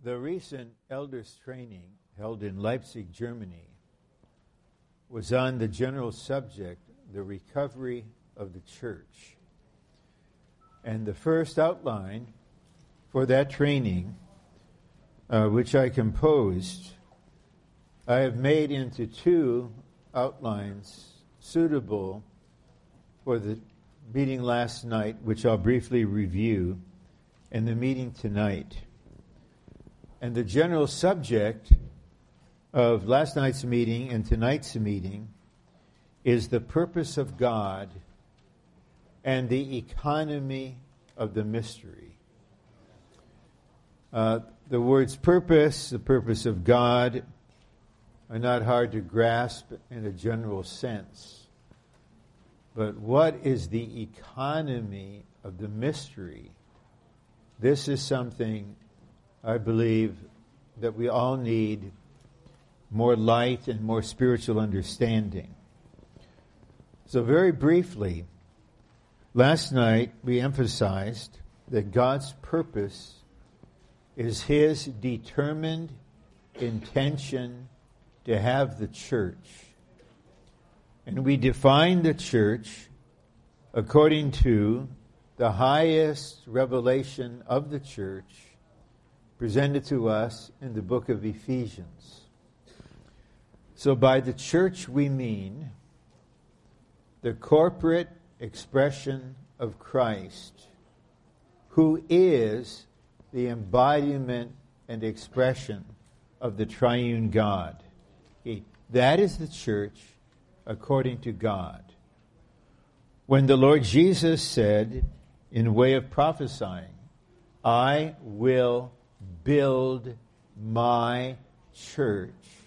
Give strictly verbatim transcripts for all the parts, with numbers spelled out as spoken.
The recent elders training held in Leipzig, Germany, was on the general subject, the recovery of the church. And the first outline for that training, uh, which I composed, I have made into two outlines suitable for the meeting last night, which I'll briefly review, and the meeting tonight. And the general subject of last night's meeting and tonight's meeting is the purpose of God and the economy of the mystery. Uh, the words purpose, the purpose of God, are not hard to grasp in a general sense. But what is the economy of the mystery? This is something I believe that we all need more light and more spiritual understanding. So very briefly, last night we emphasized that God's purpose is His determined intention to have the church. And we define the church according to the highest revelation of the church presented to us in the book of Ephesians. So by the church we mean the corporate expression of Christ, who is the embodiment and expression of the triune God. He, that is the church according to God. When the Lord Jesus said, in way of prophesying, I will build my church,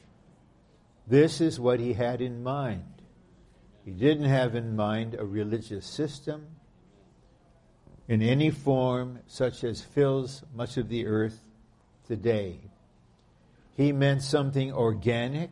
this is what He had in mind. He didn't have in mind a religious system in any form such as fills much of the earth today. He meant something organic,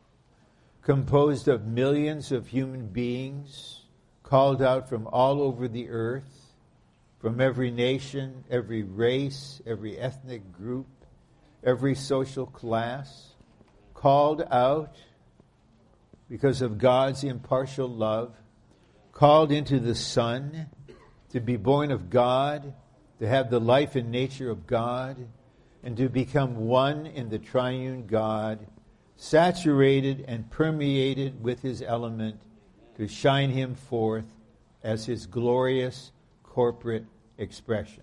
composed of millions of human beings called out from all over the earth, from every nation, every race, every ethnic group, every social class, called out because of God's impartial love, called into the Son to be born of God, to have the life and nature of God, and to become one in the triune God, saturated and permeated with His element, to shine Him forth as His glorious corporate expression.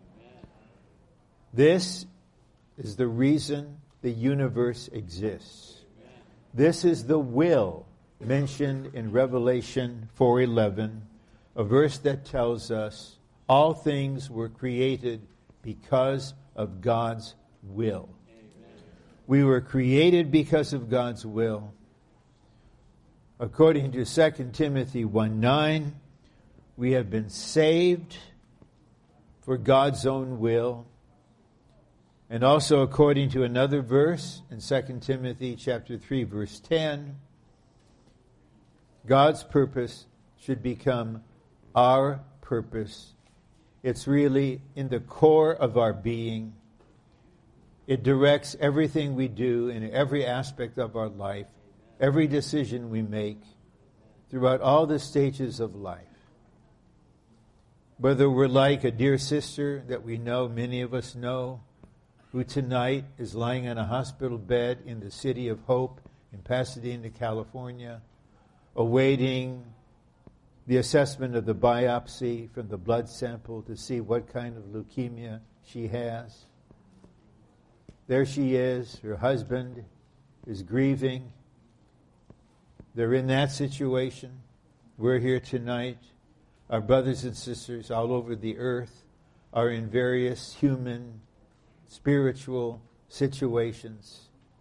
This is the reason the universe exists. This is the will mentioned in Revelation four eleven, a verse that tells us all things were created because of God's will. We were created because of God's will. According to Second Timothy one nine, we have been saved for God's own will. And also according to another verse in Second Timothy chapter three, verse ten, God's purpose should become our purpose. It's really in the core of our being. It directs everything we do in every aspect of our life, every decision we make throughout all the stages of life. Whether we're like a dear sister that we know, many of us know, who tonight is lying on a hospital bed in the city of Hope in Pasadena, California, awaiting the assessment of the biopsy from the blood sample to see what kind of leukemia she has. There she is. Her husband is grieving. They're in that situation. We're here tonight. Our brothers and sisters all over the earth are in various human, spiritual situations.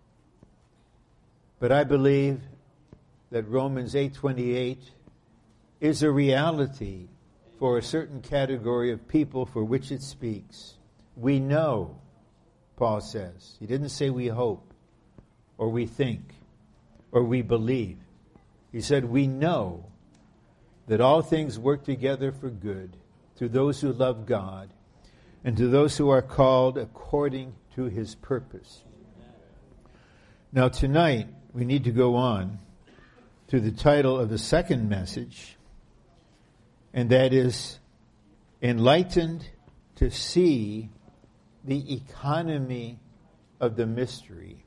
But I believe that Romans eight twenty-eight is a reality for a certain category of people for which it speaks. We know, Paul says. He didn't say we hope, or we think, or we believe. He said we know that all things work together for good to those who love God and to those who are called according to his purpose. Now tonight, we need to go on to the title of the second message, and that is Enlightened to See the Economy of the Mystery.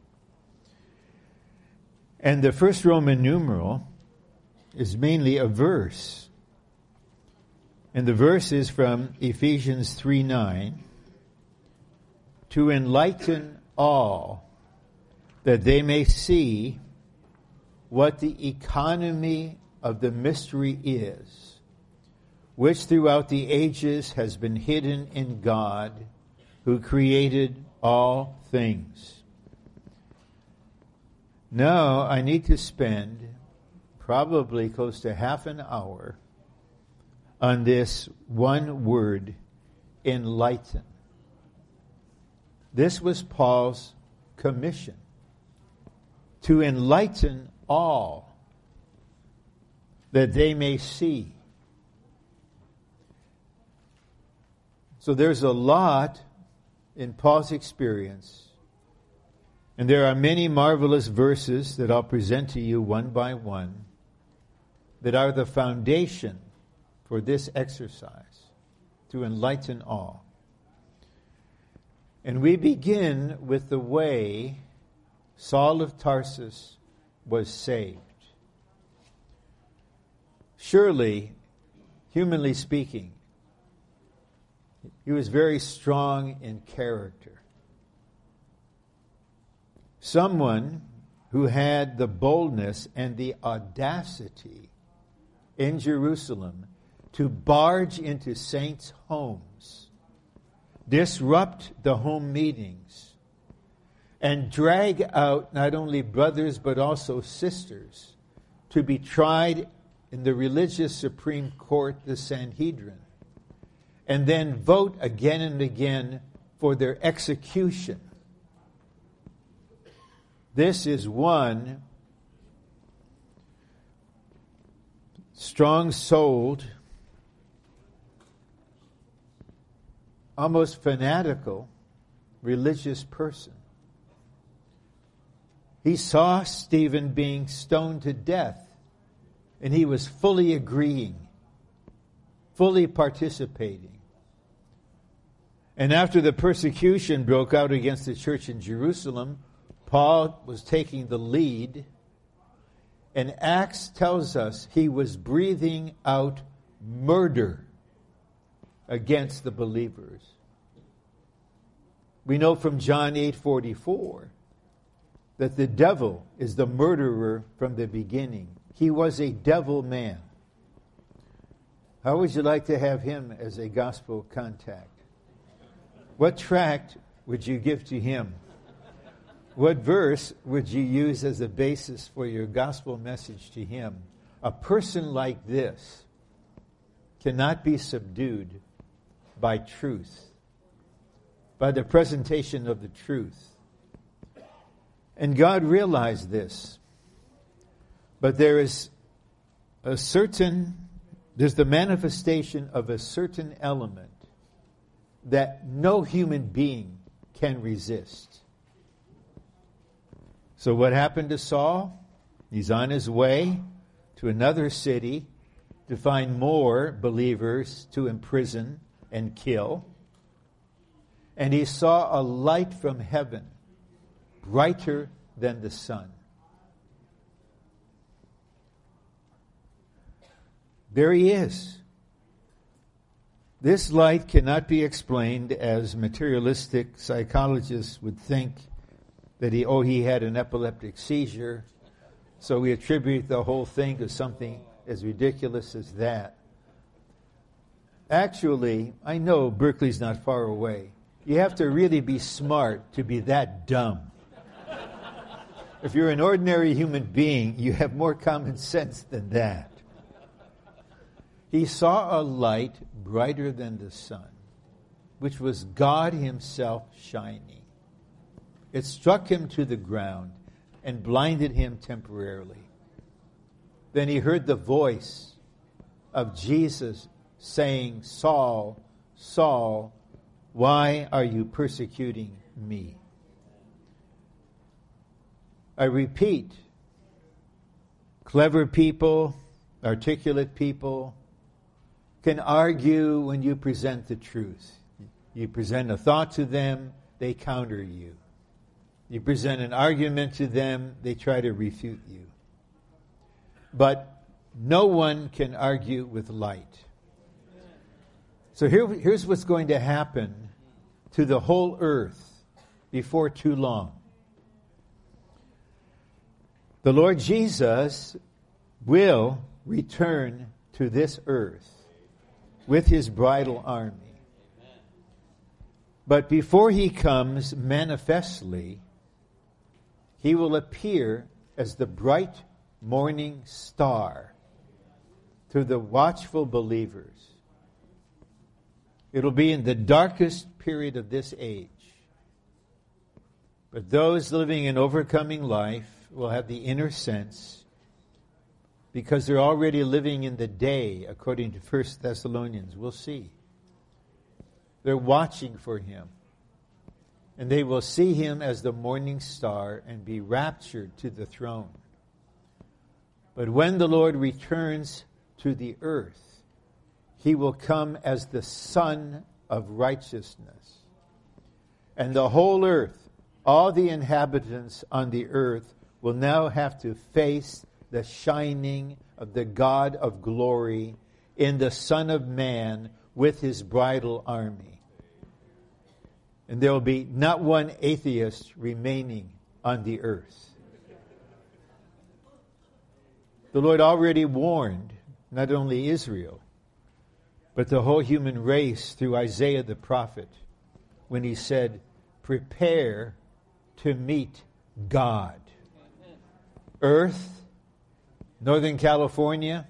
And the first Roman numeral is mainly a verse. And the verse is from Ephesians three nine. To enlighten all, that they may see what the economy of the mystery is, which throughout the ages has been hidden in God, who created all things. Now I need to spend probably close to half an hour on this one word, enlighten. This was Paul's commission, to enlighten all, that they may see. So there's a lot in Paul's experience, and there are many marvelous verses that I'll present to you one by one that are the foundation for this exercise, to enlighten all. And we begin with the way Saul of Tarsus was saved. Surely, humanly speaking, he was very strong in character. Someone who had the boldness and the audacity in Jerusalem to barge into saints' homes, disrupt the home meetings, and drag out not only brothers but also sisters to be tried in the religious Supreme Court, the Sanhedrin, and then vote again and again for their execution. This is one strong-souled, almost fanatical religious person. He saw Stephen being stoned to death, and he was fully agreeing, fully participating. And after the persecution broke out against the church in Jerusalem, Paul was taking the lead, and Acts tells us he was breathing out murder against the believers. We know from John eight forty-four that the devil is the murderer from the beginning. He was a devil man. How would you like to have him as a gospel contact? What tract would you give to him? What verse would you use as a basis for your gospel message to him? A person like this cannot be subdued by truth, by the presentation of the truth. And God realized this. But there is a certain, there's the manifestation of a certain element that no human being can resist. So what happened to Saul? He's on his way to another city to find more believers to imprison and kill. And he saw a light from heaven, brighter than the sun. There he is. This light cannot be explained as materialistic psychologists would think that he, oh, he had an epileptic seizure, so we attribute the whole thing to something as ridiculous as that. Actually, I know Berkeley's not far away. You have to really be smart to be that dumb. If you're an ordinary human being, you have more common sense than that. He saw a light brighter than the sun, which was God himself shining. It struck him to the ground and blinded him temporarily. Then he heard the voice of Jesus saying, "Saul, Saul, why are you persecuting me. I repeat, clever people, articulate people can argue when you present the truth. You present a thought to them, they counter you. You present an argument to them, they try to refute you. But no one can argue with light. So here, here's what's going to happen to the whole earth before too long. The Lord Jesus will return to this earth with his bridal army. But before he comes manifestly, he will appear as the bright morning star to the watchful believers. It'll be in the darkest period of this age. But those living an overcoming life will have the inner sense, because they're already living in the day, according to First Thessalonians. We'll see. They're watching for him. And they will see him as the morning star and be raptured to the throne. But when the Lord returns to the earth, he will come as the Sun of righteousness. And the whole earth, all the inhabitants on the earth, will now have to face the shining of the God of glory in the Son of Man with his bridal army. And there will be not one atheist remaining on the earth. The Lord already warned not only Israel, but the whole human race through Isaiah the prophet, when he said, prepare to meet God. Earth, Northern California,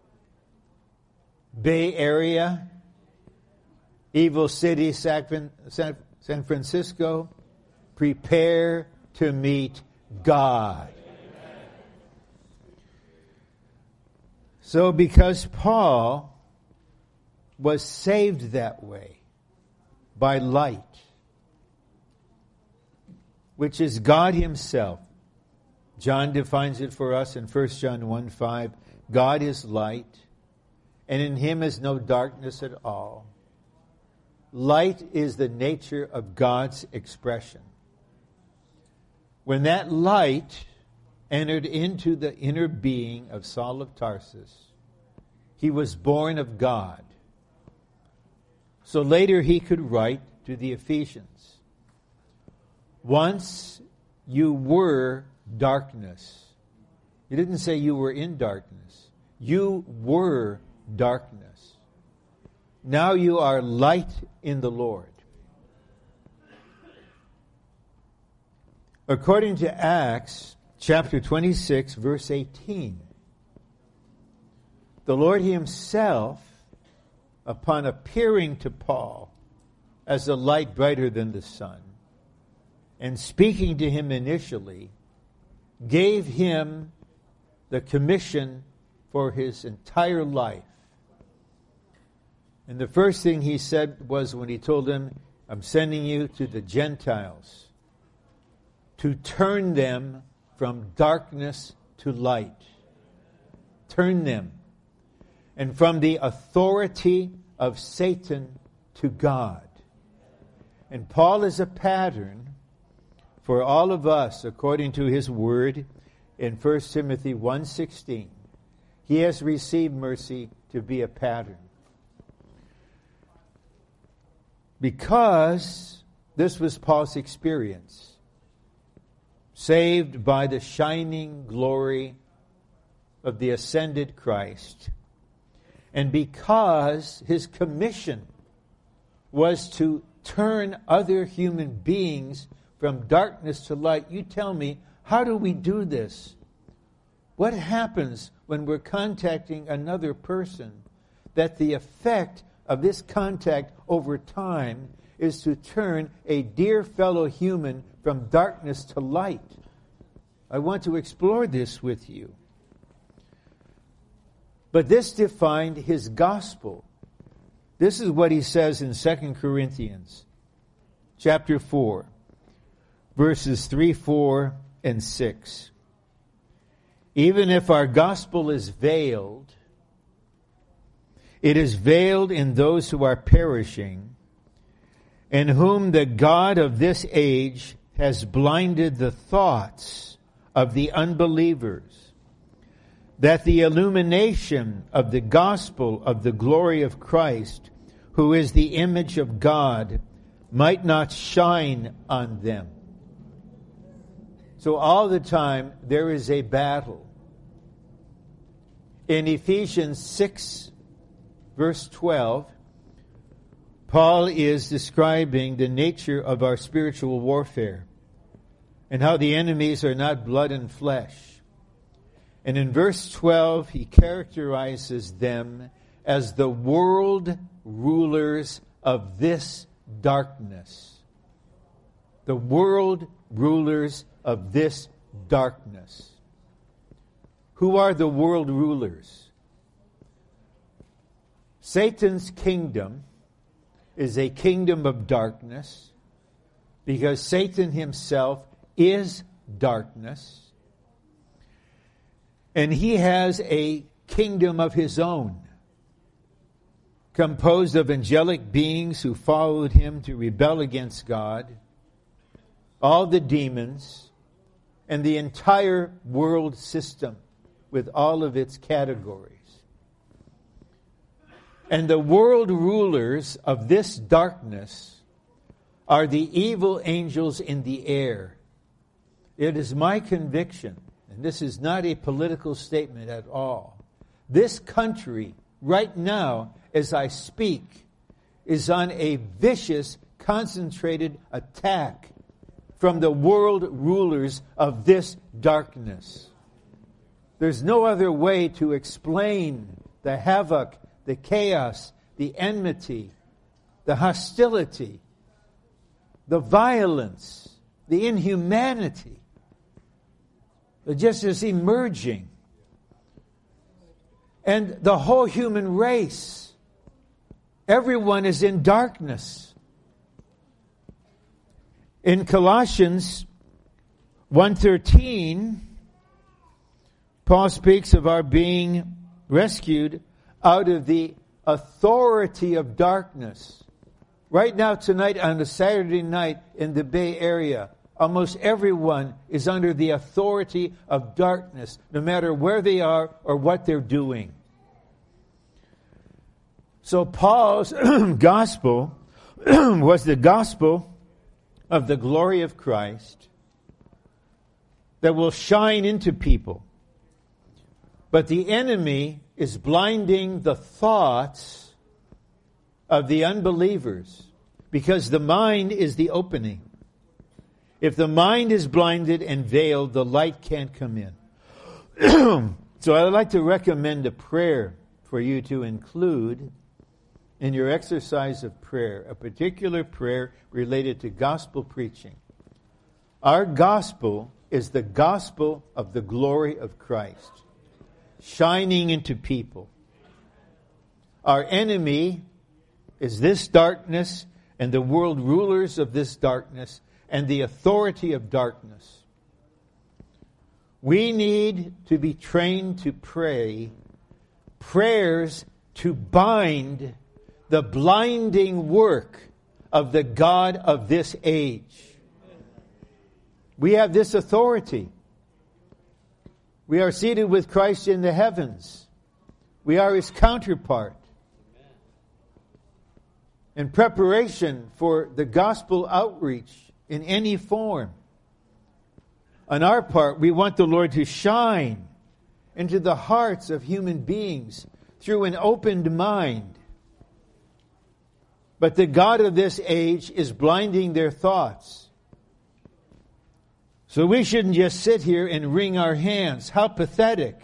Bay Area, Evil City, San Francisco, prepare to meet God. So because Paul was saved that way by light, which is God himself. John defines it for us in First John one five. God is light, and in him is no darkness at all. Light is the nature of God's expression. When that light entered into the inner being of Saul of Tarsus, he was born of God. So later he could write to the Ephesians, once you were darkness. He didn't say you were in darkness. You were darkness. Now you are light in the Lord. According to Acts chapter twenty-six, verse eighteen, the Lord himself, upon appearing to Paul as a light brighter than the sun, and speaking to him initially, gave him the commission for his entire life. And the first thing he said was, when he told him, I'm sending you to the Gentiles to turn them from darkness to light. Turn them. And from the authority of Satan to God. And Paul is a pattern for all of us, according to his word in First Timothy one sixteen. He has received mercy to be a pattern. Because this was Paul's experience. Saved by the shining glory of the ascended Christ. And because his commission was to turn other human beings from darkness to light. You tell me, how do we do this? What happens when we're contacting another person that the effect of this contact over time is to turn a dear fellow human from darkness to light? I want to explore this with you. But this defined his gospel. This is what he says in Second Corinthians chapter four. verses three, four, and six. Even if our gospel is veiled, it is veiled in those who are perishing, in whom the God of this age has blinded the thoughts of the unbelievers, that the illumination of the gospel of the glory of Christ, who is the image of God, might not shine on them. So all the time there is a battle. In Ephesians six, verse twelve, Paul is describing the nature of our spiritual warfare and how the enemies are not blood and flesh. And in verse twelve, he characterizes them as the world rulers of this darkness. The world rulers of this darkness. Who are the world rulers? Satan's kingdom is a kingdom of darkness because Satan himself is darkness. And he has a kingdom of his own, composed of angelic beings who followed him to rebel against God, all the demons, and the entire world system with all of its categories. And the world rulers of this darkness are the evil angels in the air. It is my conviction, and this is not a political statement at all, this country right now, as I speak, is on a vicious, concentrated attack from the world rulers of this darkness. There's no other way to explain the havoc, the chaos, the enmity, the hostility, the violence, the inhumanity that just is emerging. And the whole human race, everyone is in darkness. In Colossians one thirteen, Paul speaks of our being rescued out of the authority of darkness. Right now, tonight, on a Saturday night in the Bay Area, almost everyone is under the authority of darkness, no matter where they are or what they're doing. So Paul's gospel was the gospel of the glory of Christ that will shine into people. But the enemy is blinding the thoughts of the unbelievers because the mind is the opening. If the mind is blinded and veiled, the light can't come in. So I'd like to recommend a prayer for you to include in your exercise of prayer, a particular prayer related to gospel preaching. Our gospel is the gospel of the glory of Christ, shining into people. Our enemy is this darkness and the world rulers of this darkness and the authority of darkness. We need to be trained to pray prayers to bind the blinding work of the God of this age. We have this authority. We are seated with Christ in the heavens. We are His counterpart. In preparation for the gospel outreach in any form, on our part, we want the Lord to shine into the hearts of human beings through an opened mind. But the God of this age is blinding their thoughts. So we shouldn't just sit here and wring our hands. How pathetic.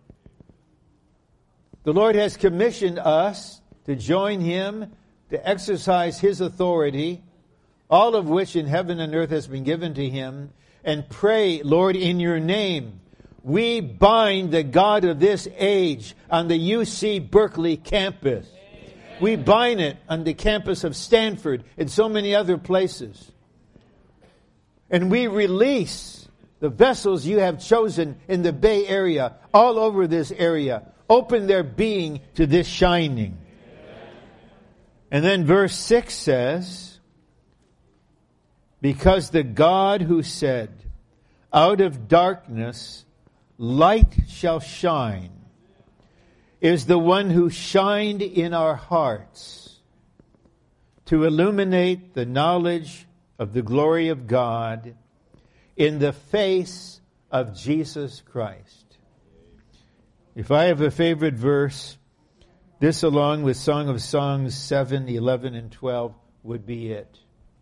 The Lord has commissioned us to join Him, to exercise His authority, all of which in heaven and earth has been given to Him, and pray, Lord, in your name, we bind the God of this age on the U C Berkeley campus. Amen. We bind it on the campus of Stanford and so many other places. And we release the vessels you have chosen in the Bay Area, all over this area. Open their being to this shining. And then verse six says, because the God who said, out of darkness light shall shine, is the one who shined in our hearts to illuminate the knowledge of the glory of God in the face of Jesus Christ. If I have a favorite verse, this along with Song of Songs seven, eleven, and twelve would be it.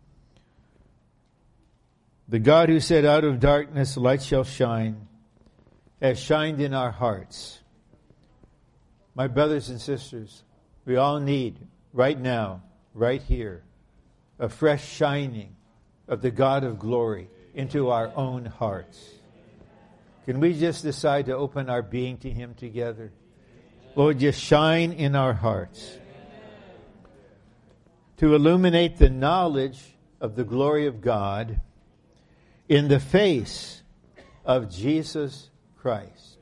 The God who said, out of darkness light shall shine, has shined in our hearts. My brothers and sisters, we all need, right now, right here, a fresh shining of the God of glory into our own hearts. Can we just decide to open our being to Him together? Lord, just shine in our hearts to illuminate the knowledge of the glory of God in the face of Jesus Christ.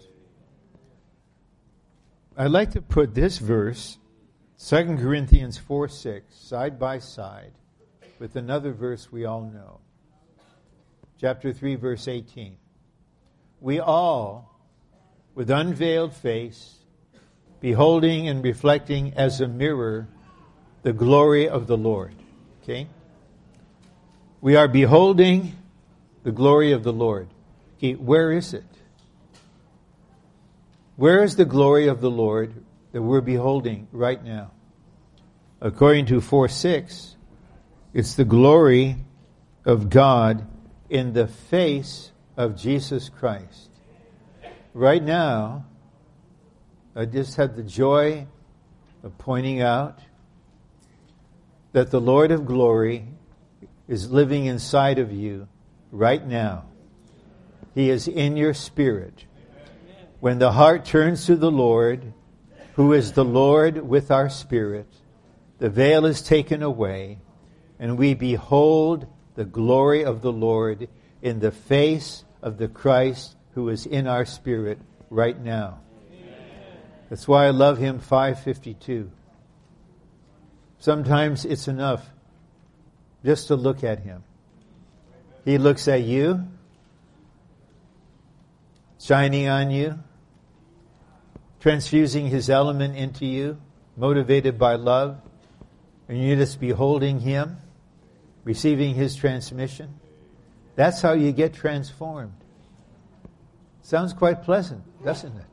I'd like to put this verse, Second Corinthians four six, side by side with another verse we all know. Chapter three, verse eighteen. We all, with unveiled face, beholding and reflecting as a mirror the glory of the Lord. Okay? We are beholding the glory of the Lord. Okay, where is it? Where is the glory of the Lord that we're beholding right now? According to four six, it's the glory of God in the face of Jesus Christ. Right now, I just had the joy of pointing out that the Lord of glory is living inside of you right now. He is in your spirit. When the heart turns to the Lord, who is the Lord with our spirit, the veil is taken away, and we behold the glory of the Lord in the face of the Christ who is in our spirit right now. That's why I love hymn five fifty-two. Sometimes it's enough just to look at him. He looks at you, shining on you, transfusing his element into you, motivated by love, and you're just beholding him, receiving his transmission. That's how you get transformed. Sounds quite pleasant, doesn't it?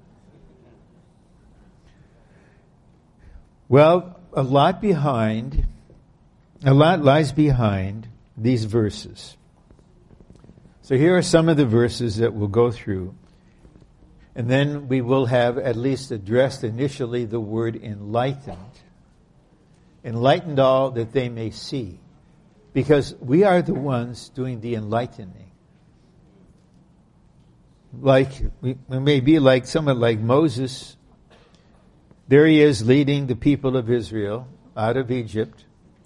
Well, a lot behind, a lot lies behind these verses. So here are some of the verses that we'll go through. And then we will have at least addressed initially the word enlightened. Enlightened all that they may see. Because we are the ones doing the enlightening. Like, we, we may be like someone like Moses. There he is leading the people of Israel out of Egypt.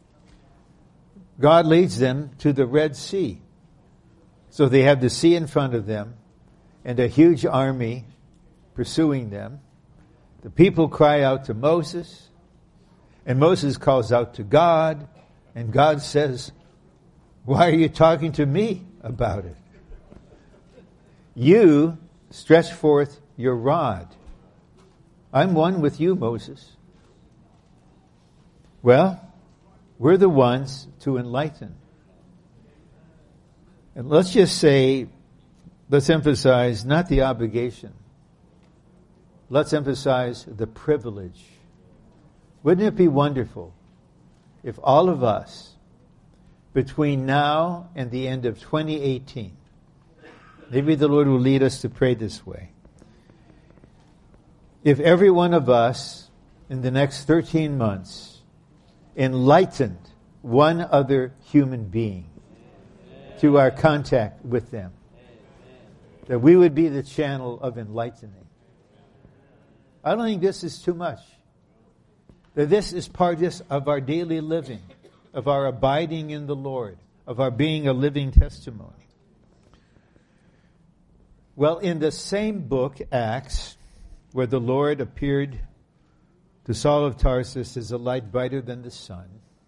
God leads them to the Red Sea. So they have the sea in front of them and a huge army pursuing them. The people cry out to Moses, and Moses calls out to God, and God says, "Why are you talking to me about it? You stretch forth your rod. I'm one with you, Moses." Well, we're the ones to enlighten. And let's just say, let's emphasize not the obligation. Let's emphasize the privilege. Wouldn't it be wonderful if all of us, between now and the end of twenty eighteen, maybe the Lord will lead us to pray this way, if every one of us in the next thirteen months enlightened one other human being through our contact with them, that we would be the channel of enlightening. I don't think this is too much. That this is part just of our daily living, of our abiding in the Lord, of our being a living testimony. Well, in the same book, Acts, where the Lord appeared to Saul of Tarsus as a light brighter than the sun,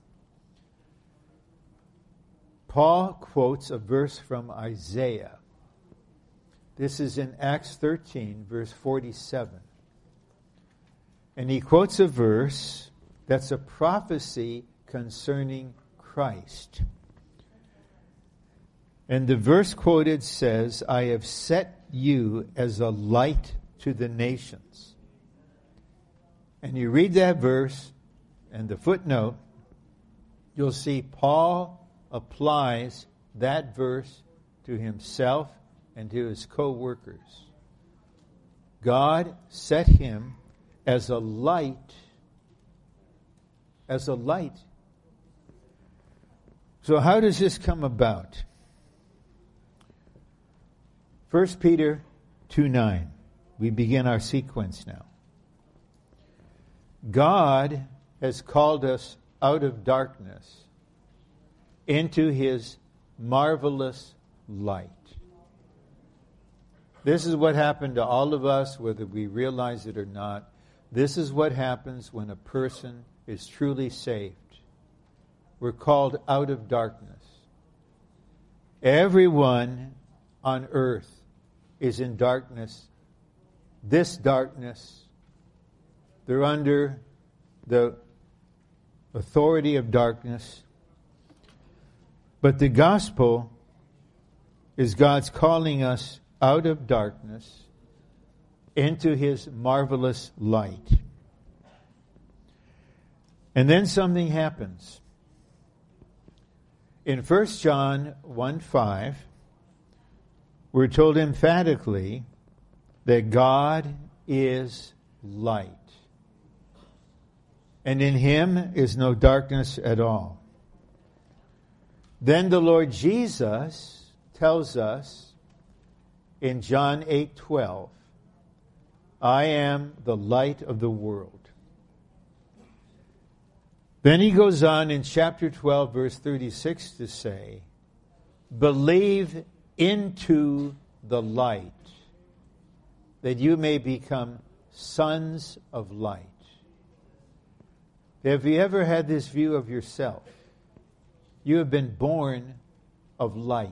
Paul quotes a verse from Isaiah. This is in Acts thirteen, verse forty-seven. And he quotes a verse that's a prophecy concerning Christ. And the verse quoted says, I have set you as a light to the nations. And you read that verse and the footnote, you'll see Paul applies that verse to himself and to his co-workers. God set him as a light, as a light. So how does this come about? First Peter two nine. We begin our sequence now. God has called us out of darkness into His marvelous light. This is what happened to all of us, whether we realize it or not. This is what happens when a person is truly saved. We're called out of darkness. Everyone on earth is in darkness. This darkness, they're under the authority of darkness. But the gospel is God's calling us out of darkness into His marvelous light. And then something happens. In First John one five, we're told emphatically that God is light. And in Him is no darkness at all. Then the Lord Jesus tells us in John eight twelve, I am the light of the world. Then he goes on in chapter twelve, verse thirty-six to say, believe into the light, that you may become sons of light. Have you ever had this view of yourself? You have been born of light.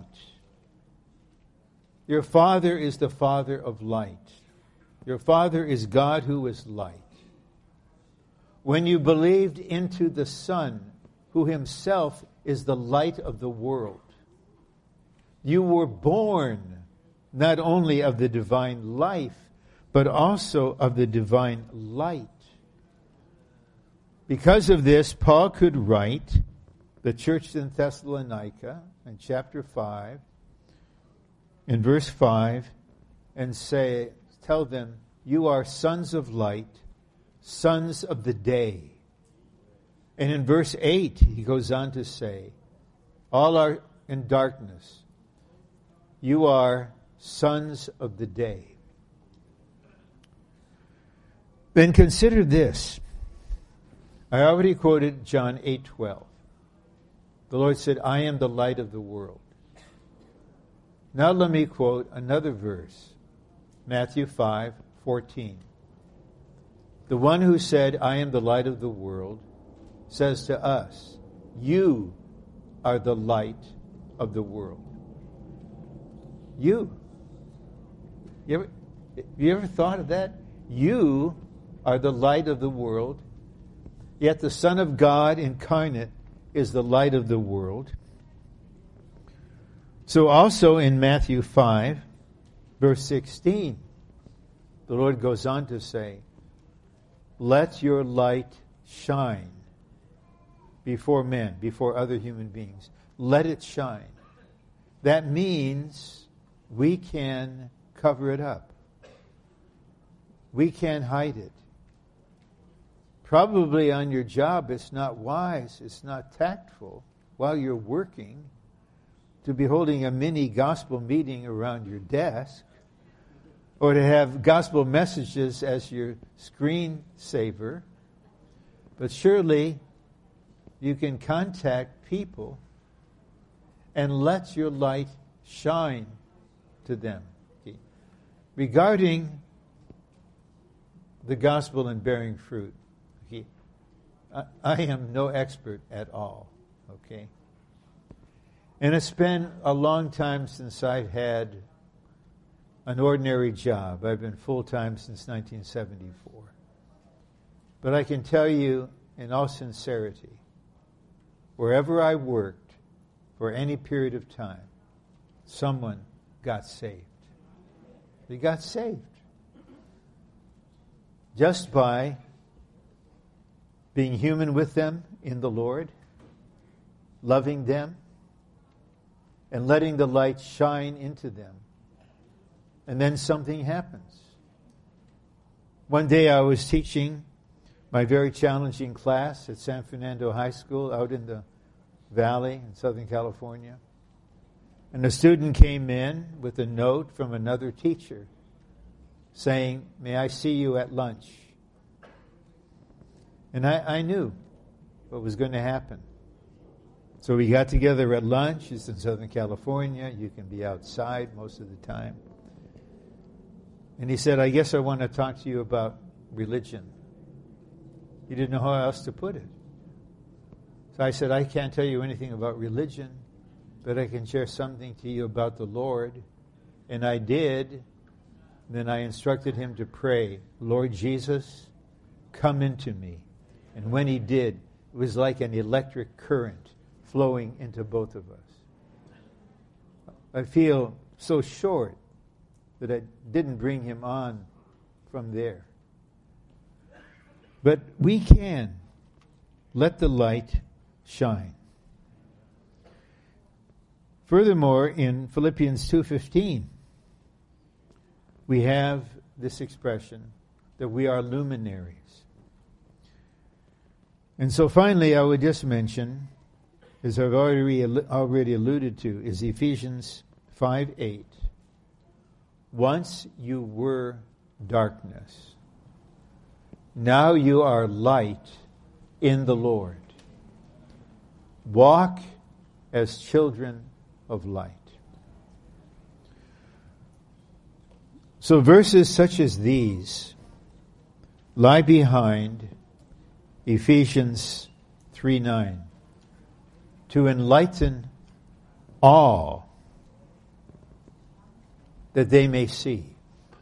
Your Father is the Father of light. Your Father is God who is light. When you believed into the Son, who Himself is the light of the world, you were born not only of the divine life, but also of the divine light. Because of this, Paul could write the church in Thessalonica in chapter five, in verse five, and say, tell them, you are sons of light, sons of the day. And in verse eight, he goes on to say, all are in darkness. You are sons of the day. Then consider this. I already quoted John eight twelve. The Lord said, I am the light of the world. Now let me quote another verse. Matthew five fourteen. The one who said, I am the light of the world, says to us, you are the light of the world. You. You ever, you ever thought of that? You are the light of the world, yet the Son of God incarnate is the light of the world. So also in Matthew five, verse sixteen, the Lord goes on to say, let your light shine before men, before other human beings. Let it shine. That means we can cover it up. We can't hide it. Probably on your job it's not wise, it's not tactful while you're working to be holding a mini gospel meeting around your desk, or to have gospel messages as your screensaver. But surely you can contact people and let your light shine to them. regarding the gospel and bearing fruit, okay, I, I am no expert at all, okay? And it's been a long time since I've had an ordinary job. I've been full-time since nineteen seventy-four. But I can tell you in all sincerity, wherever I worked for any period of time, someone got saved. They got saved. Just by being human with them in the Lord, loving them, and letting the light shine into them. And then something happens. One day I was teaching my very challenging class at San Fernando High School out in the valley in Southern California. And a student came in with a note from another teacher saying, "May I see you at lunch?" And I, I knew what was going to happen. So we got together at lunch. It's in Southern California. You can be outside most of the time. And he said, "I guess I want to talk to you about religion." He didn't know how else to put it. So I said, "I can't tell you anything about religion, but I can share something to you about the Lord." And I did. Then I instructed him to pray, "Lord Jesus, come into me." And when he did, it was like an electric current flowing into both of us. I feel so short that I didn't bring him on from there. But we can let the light shine. Furthermore, in Philippians two fifteen, we have this expression that we are luminaries. And so finally, I would just mention, as I've already already alluded to, is Ephesians five eight. Once you were darkness, now you are light in the Lord. Walk as children of light. So verses such as these lie behind Ephesians three nine. To enlighten all that they may see.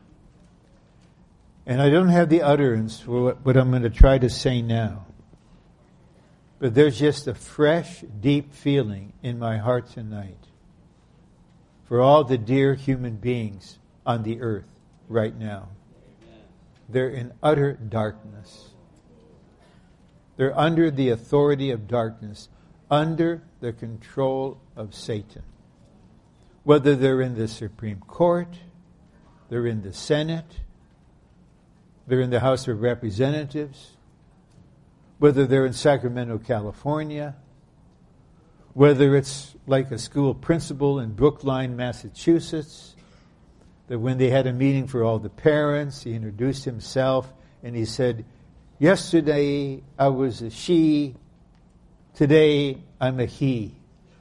And I don't have the utterance for what I'm going to try to say now. But there's just a fresh, deep feeling in my heart tonight for all the dear human beings on the earth right now. They're in utter darkness. They're under the authority of darkness, under the control of Satan. Whether they're in the Supreme Court, they're in the Senate, they're in the House of Representatives, whether they're in Sacramento, California, whether it's like a school principal in Brookline, Massachusetts, that when they had a meeting for all the parents, he introduced himself and he said, "Yesterday I was a she, today I'm a he."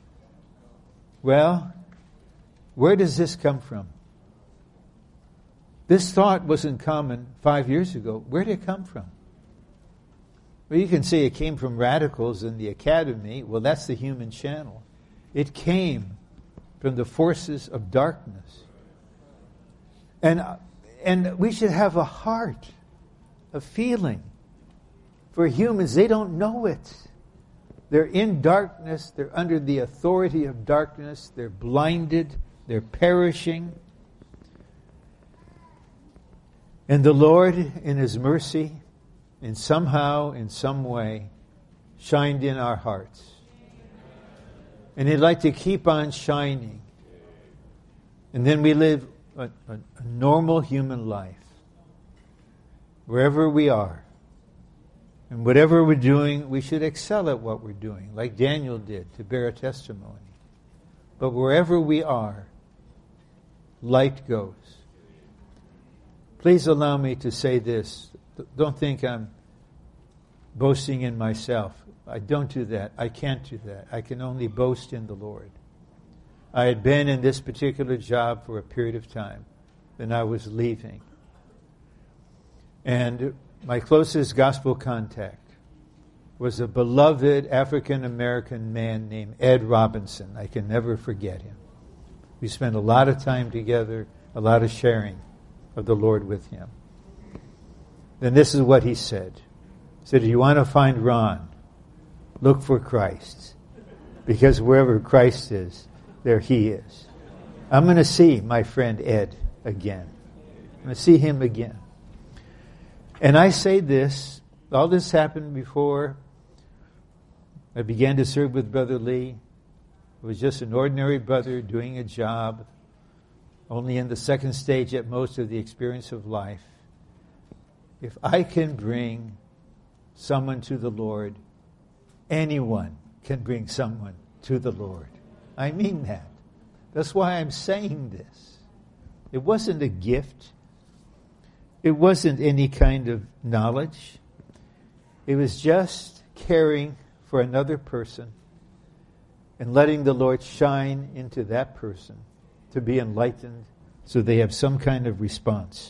Well, where does this come from? This thought wasn't common five years ago. Where did it come from? Well, you can say it came from radicals in the academy. Well, that's the human channel. It came from the forces of darkness. And, and we should have a heart, a feeling for humans. They don't know it. They're in darkness. They're under the authority of darkness. They're blinded. They're perishing. And the Lord, in His mercy, and somehow, in some way, shined in our hearts. And He'd like to keep on shining. And then we live a, a, a normal human life. Wherever we are. And whatever we're doing, we should excel at what we're doing, like Daniel did, to bear a testimony. But wherever we are, light goes. Please allow me to say this. Don't think I'm boasting in myself. I don't do that. I can't do that. I can only boast in the Lord. I had been in this particular job for a period of time. than I was leaving. And my closest gospel contact was a beloved African-American man named Ed Robinson. I can never forget him. We spent a lot of time together, a lot of sharing of the Lord with him. Then this is what he said. He said, if you want to find Ron, look for Christ. Because wherever Christ is, there he is. I'm going to see my friend Ed again. I'm going to see him again. And I say this, all this happened before I began to serve with Brother Lee. I was just an ordinary brother doing a job, only in the second stage at most of the experience of life. If I can bring someone to the Lord, anyone can bring someone to the Lord. I mean that. That's why I'm saying this. It wasn't a gift. It wasn't any kind of knowledge. It was just caring for another person and letting the Lord shine into that person to be enlightened so they have some kind of response.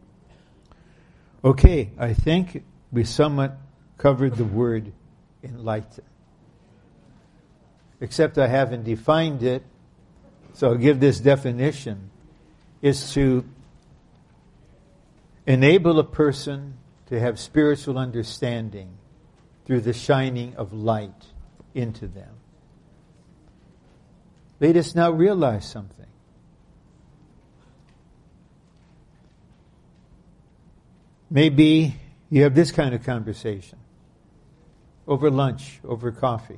Okay, I think we somewhat covered the word enlighten. Except I haven't defined it, so I'll give this definition, is to enable a person to have spiritual understanding through the shining of light into them. Let us now realize something. Maybe you have this kind of conversation over lunch, over coffee.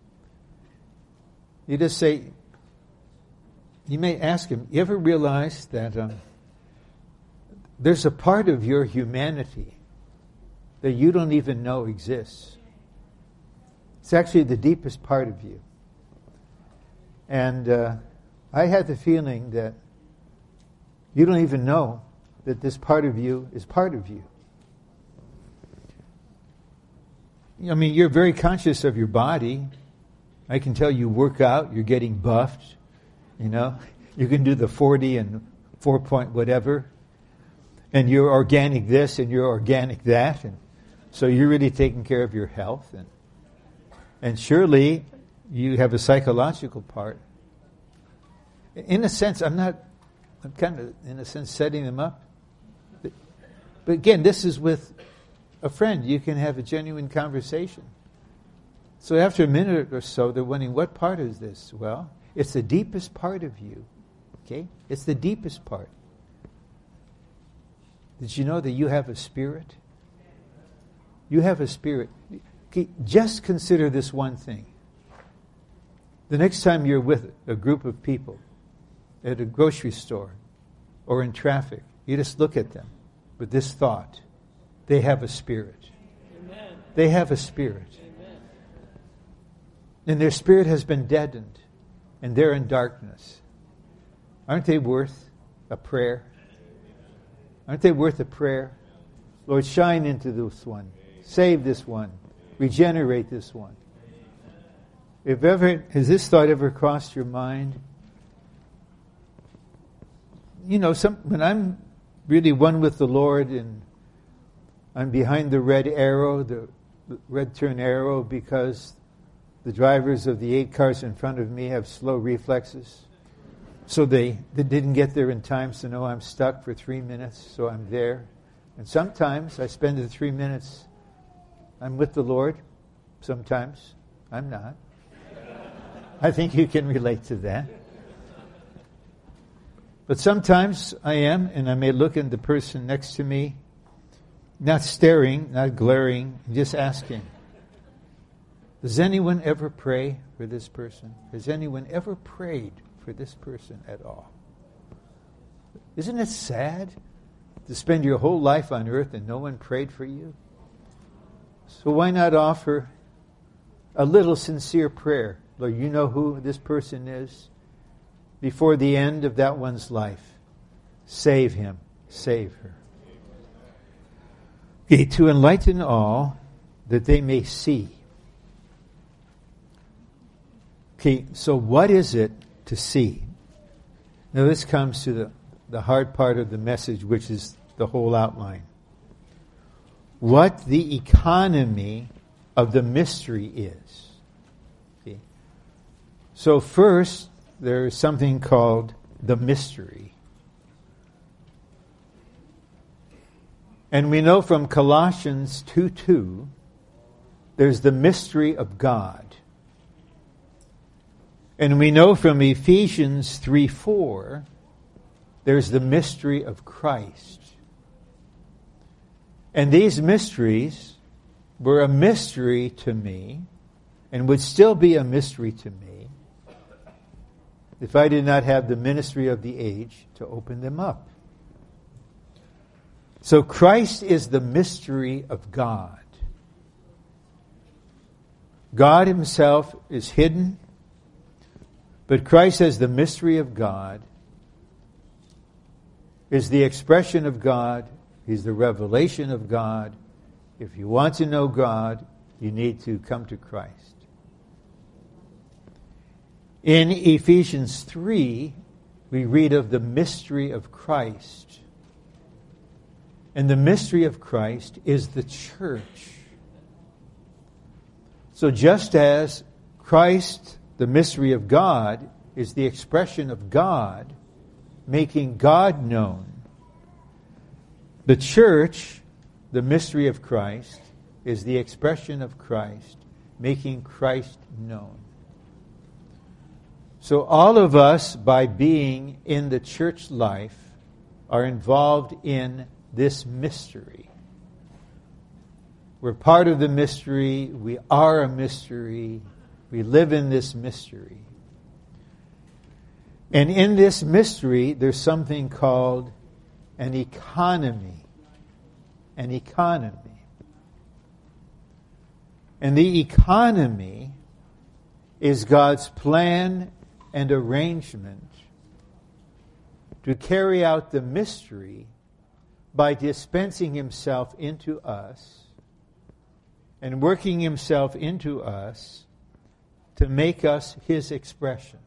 You just say, you may ask him, you ever realize that um, there's a part of your humanity that you don't even know exists? It's actually the deepest part of you. And uh, I had the feeling that you don't even know that this part of you is part of you. I mean, you're very conscious of your body. I can tell you work out, you're getting buffed, you know. You can do the forty and four point whatever. And you're organic this and you're organic that. And so you're really taking care of your health. And and surely you have a psychological part. In a sense, I'm not, I'm kind of, in a sense, setting them up. But, but again, this is with a friend. You can have a genuine conversation. So after a minute or so, they're wondering, what part is this? Well, it's the deepest part of you. Okay? It's the deepest part. Did you know that you have a spirit? You have a spirit. Okay, just consider this one thing. The next time you're with a group of people at a grocery store or in traffic, you just look at them with this thought. They have a spirit. Amen. They have a spirit. Amen. And their spirit has been deadened, and they're in darkness. Aren't they worth a prayer? Aren't they worth a prayer? Lord, shine into this one. Save this one. Regenerate this one. If ever, has this thought ever crossed your mind? You know, some, when I'm really one with the Lord and I'm behind the red arrow, the red turn arrow, because the drivers of the eight cars in front of me have slow reflexes. So they, they didn't get there in time, so no, I'm stuck for three minutes, so I'm there. And sometimes I spend the three minutes, I'm with the Lord. Sometimes I'm not. I think you can relate to that. But sometimes I am, and I may look at the person next to me, not staring, not glaring, just asking, does anyone ever pray for this person? Has anyone ever prayed for this person at all? Isn't it sad to spend your whole life on earth and no one prayed for you? So why not offer a little sincere prayer? Lord, you know who this person is. Before the end of that one's life, save him, save her. Okay, to enlighten all that they may see. Okay, so what is it to see? Now this comes to the the hard part of the message, which is the whole outline. What the economy of the mystery is. Okay. So first, there is something called the mystery. And we know from Colossians two two, there's the mystery of God. And we know from Ephesians three four, there's the mystery of Christ. And these mysteries were a mystery to me, and would still be a mystery to me, if I did not have the ministry of the age to open them up. So Christ is the mystery of God. God himself is hidden, but Christ as the mystery of God is the expression of God. He's the revelation of God. If you want to know God, you need to come to Christ. In Ephesians three, we read of the mystery of Christ. And the mystery of Christ is the church. So just as Christ, the mystery of God, is the expression of God, making God known, the church, the mystery of Christ, is the expression of Christ, making Christ known. So all of us, by being in the church life, are involved in this mystery. We're part of the mystery. We are a mystery. We live in this mystery. And in this mystery, there's something called an economy. An economy. And the economy is God's plan and arrangement to carry out the mystery by dispensing himself into us and working himself into us to make us his expression.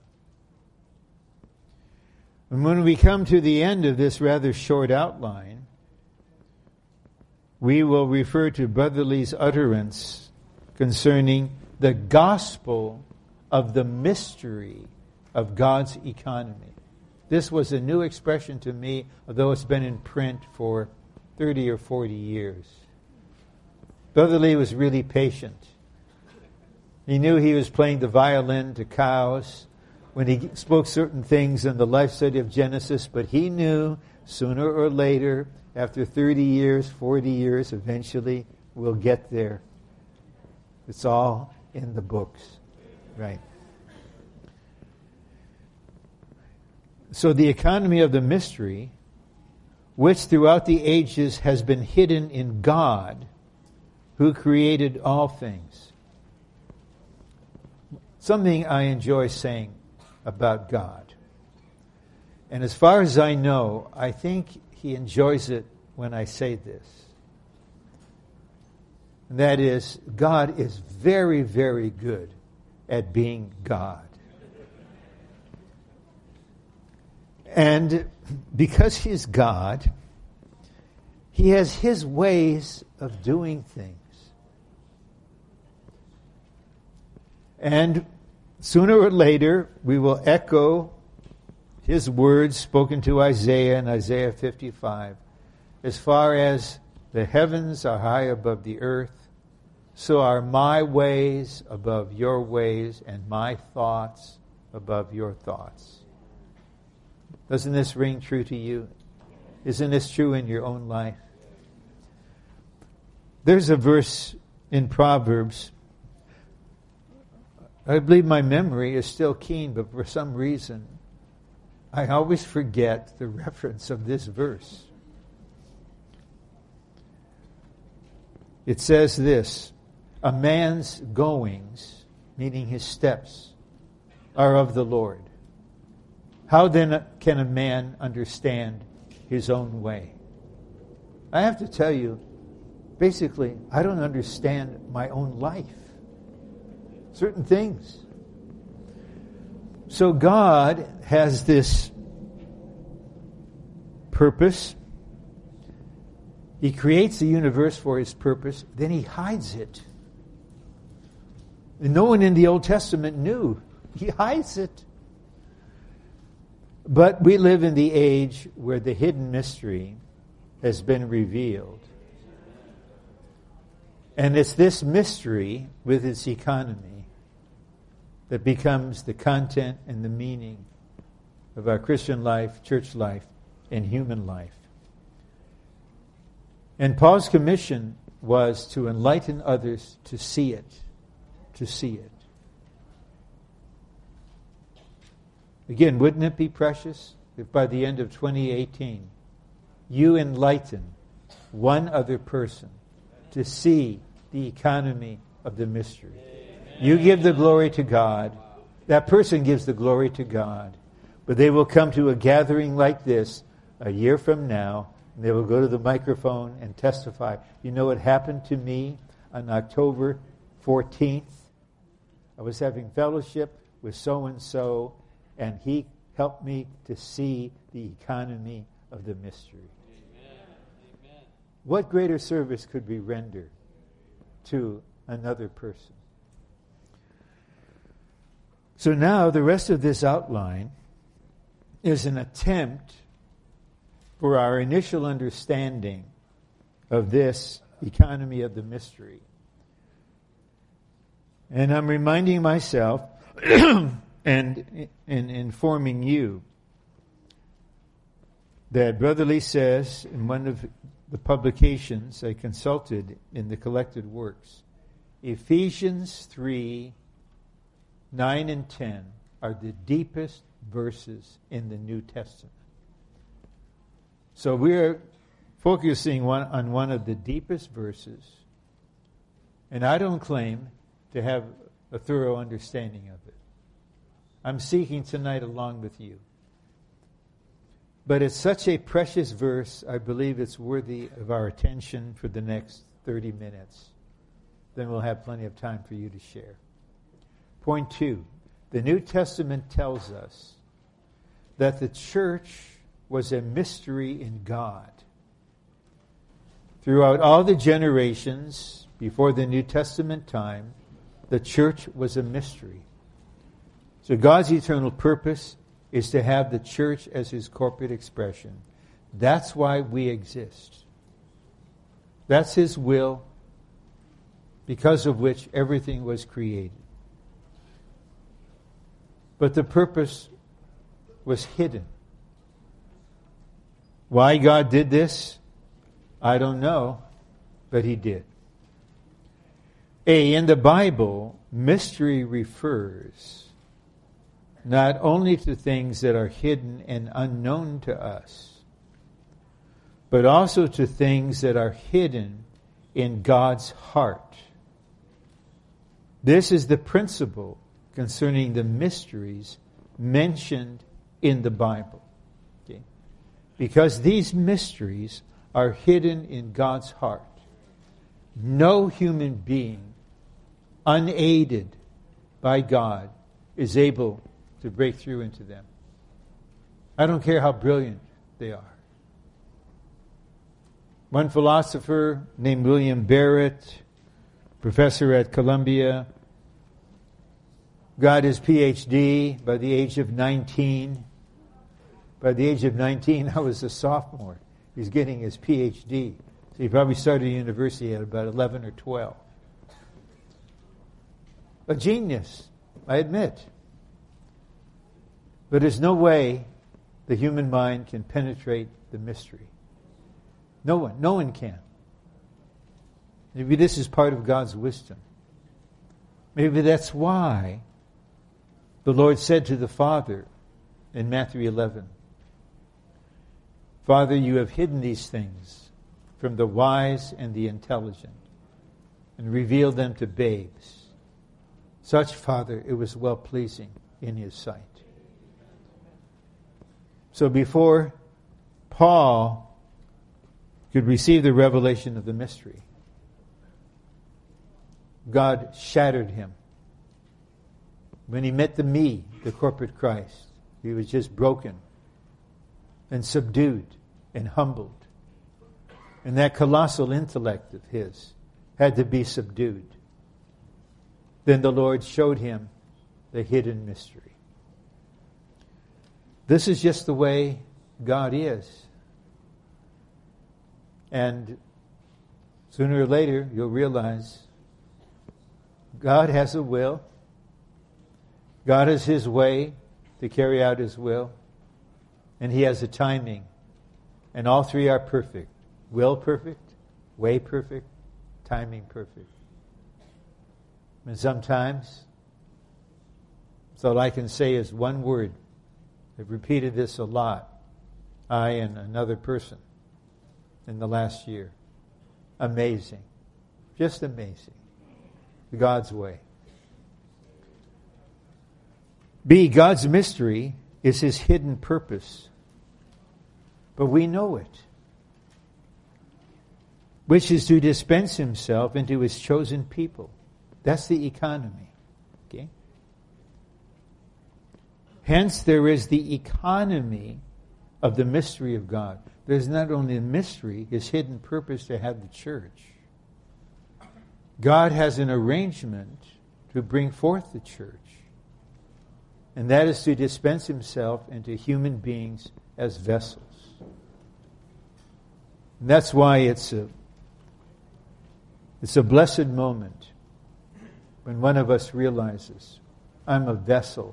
And when we come to the end of this rather short outline, we will refer to Brother Lee's utterance concerning the gospel of the mystery of God's economy. This was a new expression to me, although it's been in print for thirty or forty years. Brother Lee was really patient. He knew he was playing the violin to cows when he spoke certain things in the life study of Genesis, but he knew sooner or later, after thirty years, forty years, eventually we'll get there. It's all in the books, right? So the economy of the mystery, which throughout the ages has been hidden in God, who created all things. Something I enjoy saying about God. And as far as I know, I think he enjoys it when I say this. And that is, God is very, very good at being God. And because he's God, he has his ways of doing things. And sooner or later, we will echo his words spoken to Isaiah in Isaiah fifty-five. As far as the heavens are high above the earth, so are my ways above your ways, and my thoughts above your thoughts. Doesn't this ring true to you? Isn't this true in your own life? There's a verse in Proverbs. I believe my memory is still keen, but for some reason, I always forget the reference of this verse. It says this, a man's goings, meaning his steps, are of the Lord. How then can a man understand his own way? I have to tell you, basically, I don't understand my own life. Certain things. So God has this purpose. He creates the universe for his purpose, then he hides it. And no one in the Old Testament knew. He hides it. But we live in the age where the hidden mystery has been revealed. And it's this mystery with its economy that becomes the content and the meaning of our Christian life, church life, and human life. And Paul's commission was to enlighten others to see it, to see it. Again, wouldn't it be precious if by the end of twenty eighteen you enlighten one other person to see the economy of the mystery? Amen. You give the glory to God. That person gives the glory to God. But they will come to a gathering like this a year from now, and they will go to the microphone and testify. You know what happened to me on October fourteenth? I was having fellowship with so-and-so, and he helped me to see the economy of the mystery. Amen. Amen. What greater service could we render to another person? So now the rest of this outline is an attempt for our initial understanding of this economy of the mystery. And I'm reminding myself and in informing you that Brother Lee says in one of the publications I consulted in the collected works, Ephesians three, nine and ten are the deepest verses in the New Testament. So we're focusing one, on one of the deepest verses, and I don't claim to have a thorough understanding of it. I'm seeking tonight along with you. But it's such a precious verse, I believe it's worthy of our attention for the next thirty minutes. Then we'll have plenty of time for you to share. Point two, the New Testament tells us that the church was a mystery in God. Throughout all the generations before the New Testament time, the church was a mystery. So God's eternal purpose is to have the church as his corporate expression. That's why we exist. That's his will, because of which everything was created. But the purpose was hidden. Why God did this, I don't know, but he did. A, in the Bible, mystery refers not only to things that are hidden and unknown to us, but also to things that are hidden in God's heart. This is the principle concerning the mysteries mentioned in the Bible. Okay? Because these mysteries are hidden in God's heart. No human being, unaided by God, is able to break through into them. I don't care how brilliant they are. One philosopher named William Barrett, professor at Columbia, got his P H D by the age of nineteen. By the age of nineteen, I was a sophomore. He's getting his P H D. So he probably started university at about eleven or twelve. A genius, I admit. But there's no way the human mind can penetrate the mystery. No one. No one can. Maybe this is part of God's wisdom. Maybe that's why the Lord said to the Father in Matthew eleven, Father, you have hidden these things from the wise and the intelligent and revealed them to babes. Such, Father, it was well-pleasing in his sight. So before Paul could receive the revelation of the mystery, God shattered him. When he met the me, the corporate Christ, he was just broken and subdued and humbled. And that colossal intellect of his had to be subdued. Then the Lord showed him the hidden mystery. This is just the way God is. And sooner or later, you'll realize God has a will. God has His way to carry out His will. And He has a timing. And all three are perfect. Will perfect, way perfect, timing perfect. And sometimes, so all I can say is one word. I've repeated this a lot. I and another person in the last year. Amazing. Just amazing. God's way. B, God's mystery is His hidden purpose. But we know it. Which is to dispense Himself into His chosen people. That's the economy. Okay? Hence, there is the economy of the mystery of God. There's not only a mystery, His hidden purpose to have the church. God has an arrangement to bring forth the church. And that is to dispense Himself into human beings as vessels. And that's why it's a, it's a blessed moment when one of us realizes, I'm a vessel.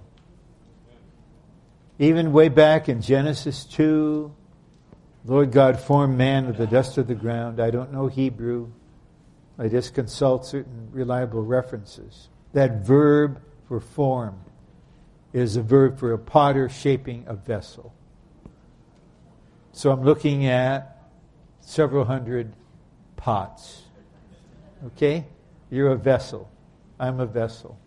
Even way back in Genesis two, Lord God formed man of the dust of the ground. I don't know Hebrew. I just consult certain reliable references. That verb for form is a verb for a potter shaping a vessel. So I'm looking at several hundred pots. Okay? You're a vessel. I'm a vessel.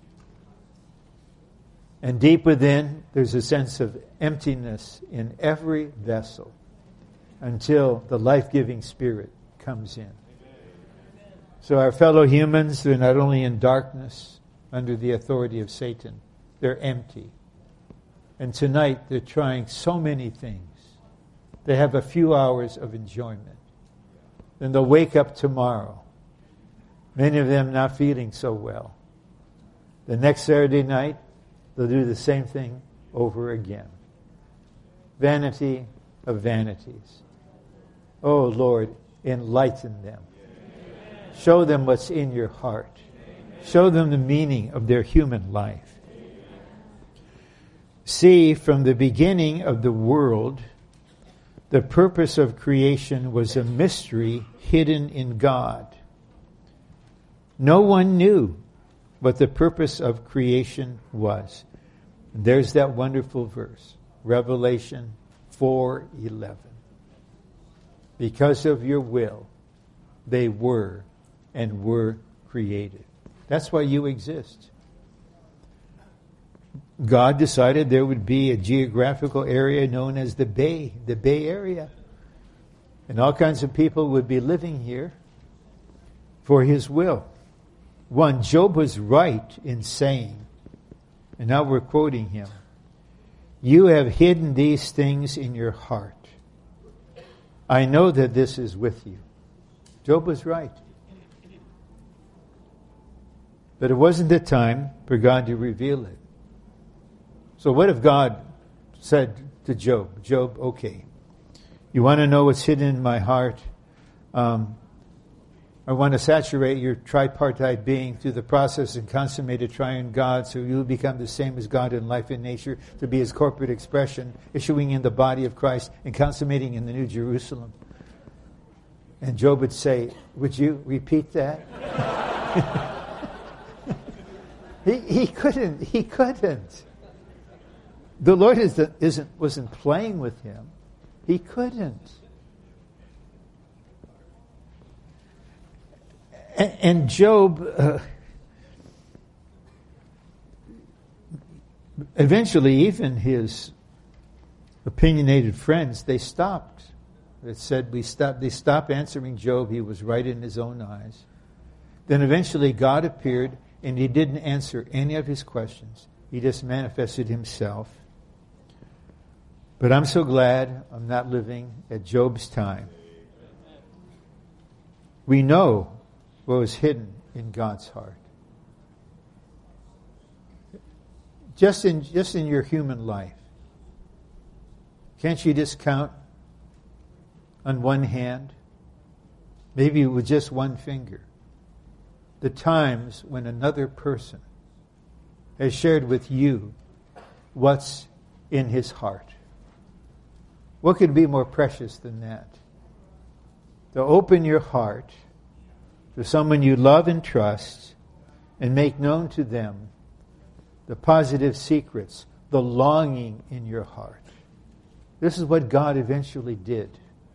And deep within, there's a sense of emptiness in every vessel until the life-giving Spirit comes in. So our fellow humans, they're not only in darkness under the authority of Satan, they're empty. And tonight, they're trying so many things. They have a few hours of enjoyment. Then they'll wake up tomorrow. Many of them not feeling so well. The next Saturday night, they'll do the same thing over again. Vanity of vanities. Oh, Lord, enlighten them. Show them what's in your heart. Show them the meaning of their human life. See, from the beginning of the world, the purpose of creation was a mystery hidden in God. No one knew what the purpose of creation was. And there's that wonderful verse, Revelation four eleven. Because of your will, they were and were created. That's why you exist. God decided there would be a geographical area known as the Bay, the Bay Area. And all kinds of people would be living here for His will. One, Job was right in saying, and now we're quoting him, you have hidden these things in your heart. I know that this is with you. Job was right. But it wasn't the time for God to reveal it. So what if God said to Job, Job, okay, you want to know what's hidden in my heart? Um, I want to saturate your tripartite being through the process and consummate a triune God so you'll become the same as God in life and nature, to be His corporate expression, issuing in the body of Christ and consummating in the New Jerusalem. And Job would say, would you repeat that? he, he couldn't. He couldn't. The Lord isn't, isn't, wasn't playing with him. He couldn't. And, and Job, uh, eventually even his opinionated friends, they stopped. It said we stopped. They stopped answering Job. He was right in his own eyes. Then eventually God appeared and He didn't answer any of his questions. He just manifested Himself. But I'm so glad I'm not living at Job's time. We know what was hidden in God's heart. Just in just in your human life. Can't you just count on one hand, maybe with just one finger, the times when another person has shared with you what's in his heart? What could be more precious than that? To open your heart to someone you love and trust and make known to them the positive secrets, the longing in your heart. This is what God eventually did.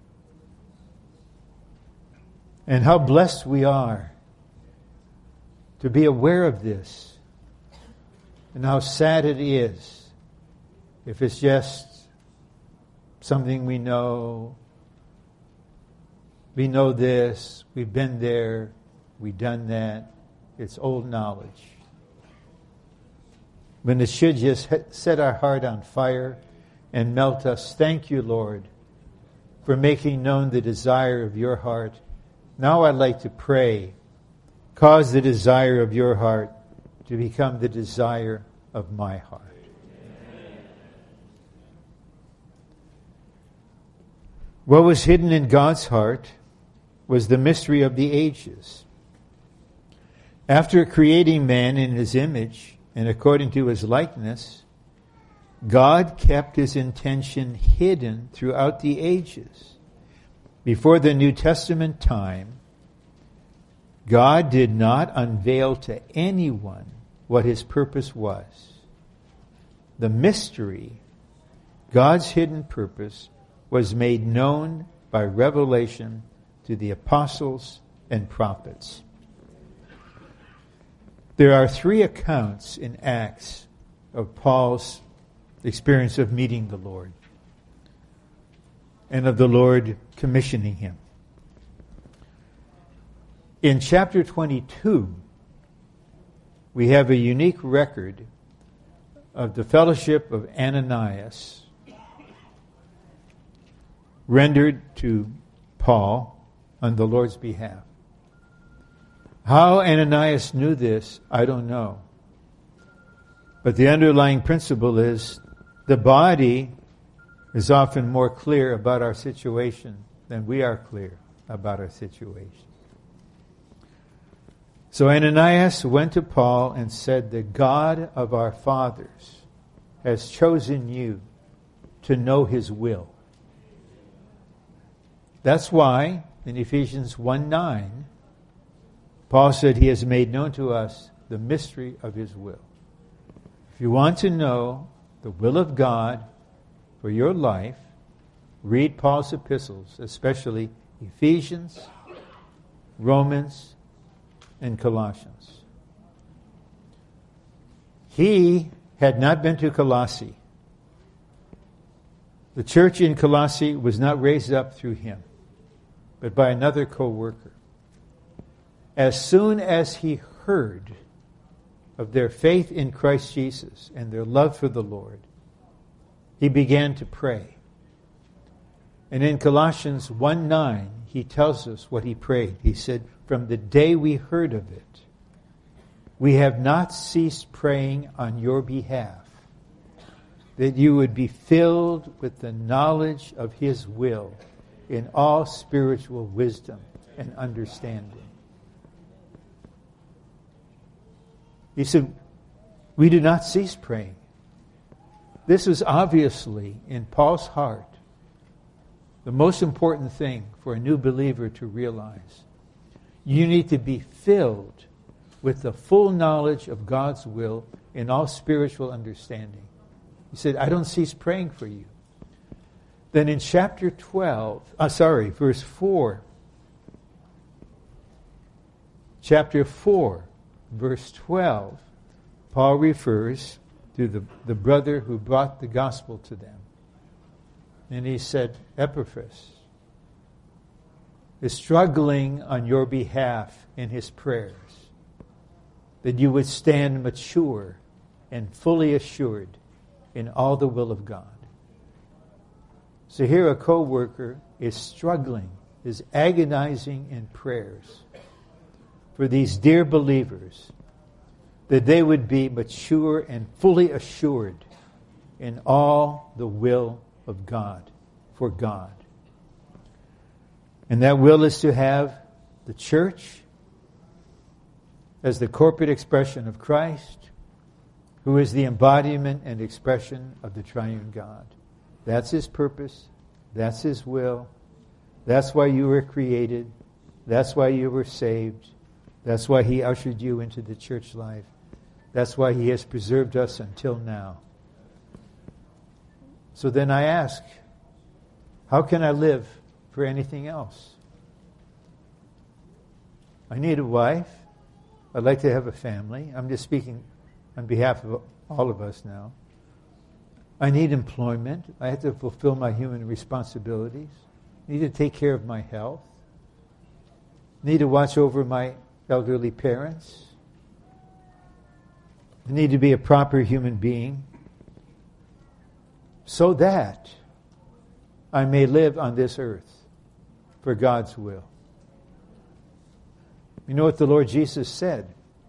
And how blessed we are to be aware of this. And how sad it is if it's just something we know. We know this, we've been there, we've done that. It's old knowledge. When it should just set our heart on fire and melt us. Thank you, Lord, for making known the desire of your heart. Now I'd like to pray. Cause the desire of your heart to become the desire of my heart. What was hidden in God's heart was the mystery of the ages. After creating man in his image and according to his likeness, God kept his intention hidden throughout the ages. Before the New Testament time, God did not unveil to anyone what his purpose was. The mystery, God's hidden purpose, was made known by revelation to the apostles and prophets. There are three accounts in Acts of Paul's experience of meeting the Lord and of the Lord commissioning him. In chapter twenty-two, we have a unique record of the fellowship of Ananias rendered to Paul on the Lord's behalf. How Ananias knew this, I don't know. But the underlying principle is the body is often more clear about our situation than we are clear about our situation. So Ananias went to Paul and said, "The God of our fathers has chosen you to know his will." That's why in Ephesians one nine, Paul said he has made known to us the mystery of his will. If you want to know the will of God for your life, read Paul's epistles, especially Ephesians, Romans, and Colossians. He had not been to Colossae. The church in Colossae was not raised up through him, but by another co-worker. As soon as he heard of their faith in Christ Jesus and their love for the Lord, he began to pray. And in Colossians one nine, he tells us what he prayed. He said, "From the day we heard of it, we have not ceased praying on your behalf, that you would be filled with the knowledge of his will in all spiritual wisdom and understanding." He said, we do not cease praying. This was obviously in Paul's heart the most important thing for a new believer to realize. You need to be filled with the full knowledge of God's will in all spiritual understanding. He said, I don't cease praying for you. Then in chapter twelve, uh, sorry, verse four, chapter four, verse twelve, Paul refers to the, the brother who brought the gospel to them. And he said, Epaphras is struggling on your behalf in his prayers, that you would stand mature and fully assured in all the will of God. So here a co-worker is struggling, is agonizing in prayers for these dear believers, that they would be mature and fully assured in all the will of God, for God. And that will is to have the church as the corporate expression of Christ, who is the embodiment and expression of the triune God. That's His purpose. That's His will. That's why you were created. That's why you were saved. That's why He ushered you into the church life. That's why He has preserved us until now. So then I ask, how can I live for anything else? I need a wife. I'd like to have a family. I'm just speaking on behalf of all of us now. I need employment. I have to fulfill my human responsibilities. I need to take care of my health. I need to watch over my elderly parents. I need to be a proper human being so that I may live on this earth for God's will. You know what the Lord Jesus said?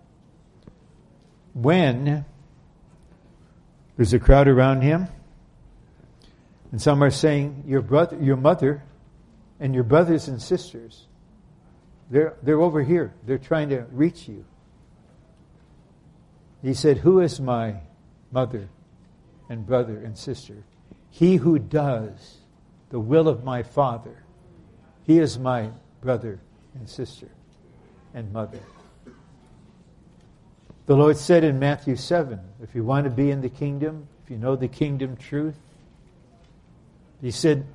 When there's a crowd around Him, and some are saying, your brother, your mother, and your brothers and sisters, they're they're over here. They're trying to reach you. He said, who is my mother and brother and sister? He who does the will of my Father. He is my brother and sister and mother. The Lord said in Matthew seven, if you want to be in the kingdom, if you know the kingdom truth, He said,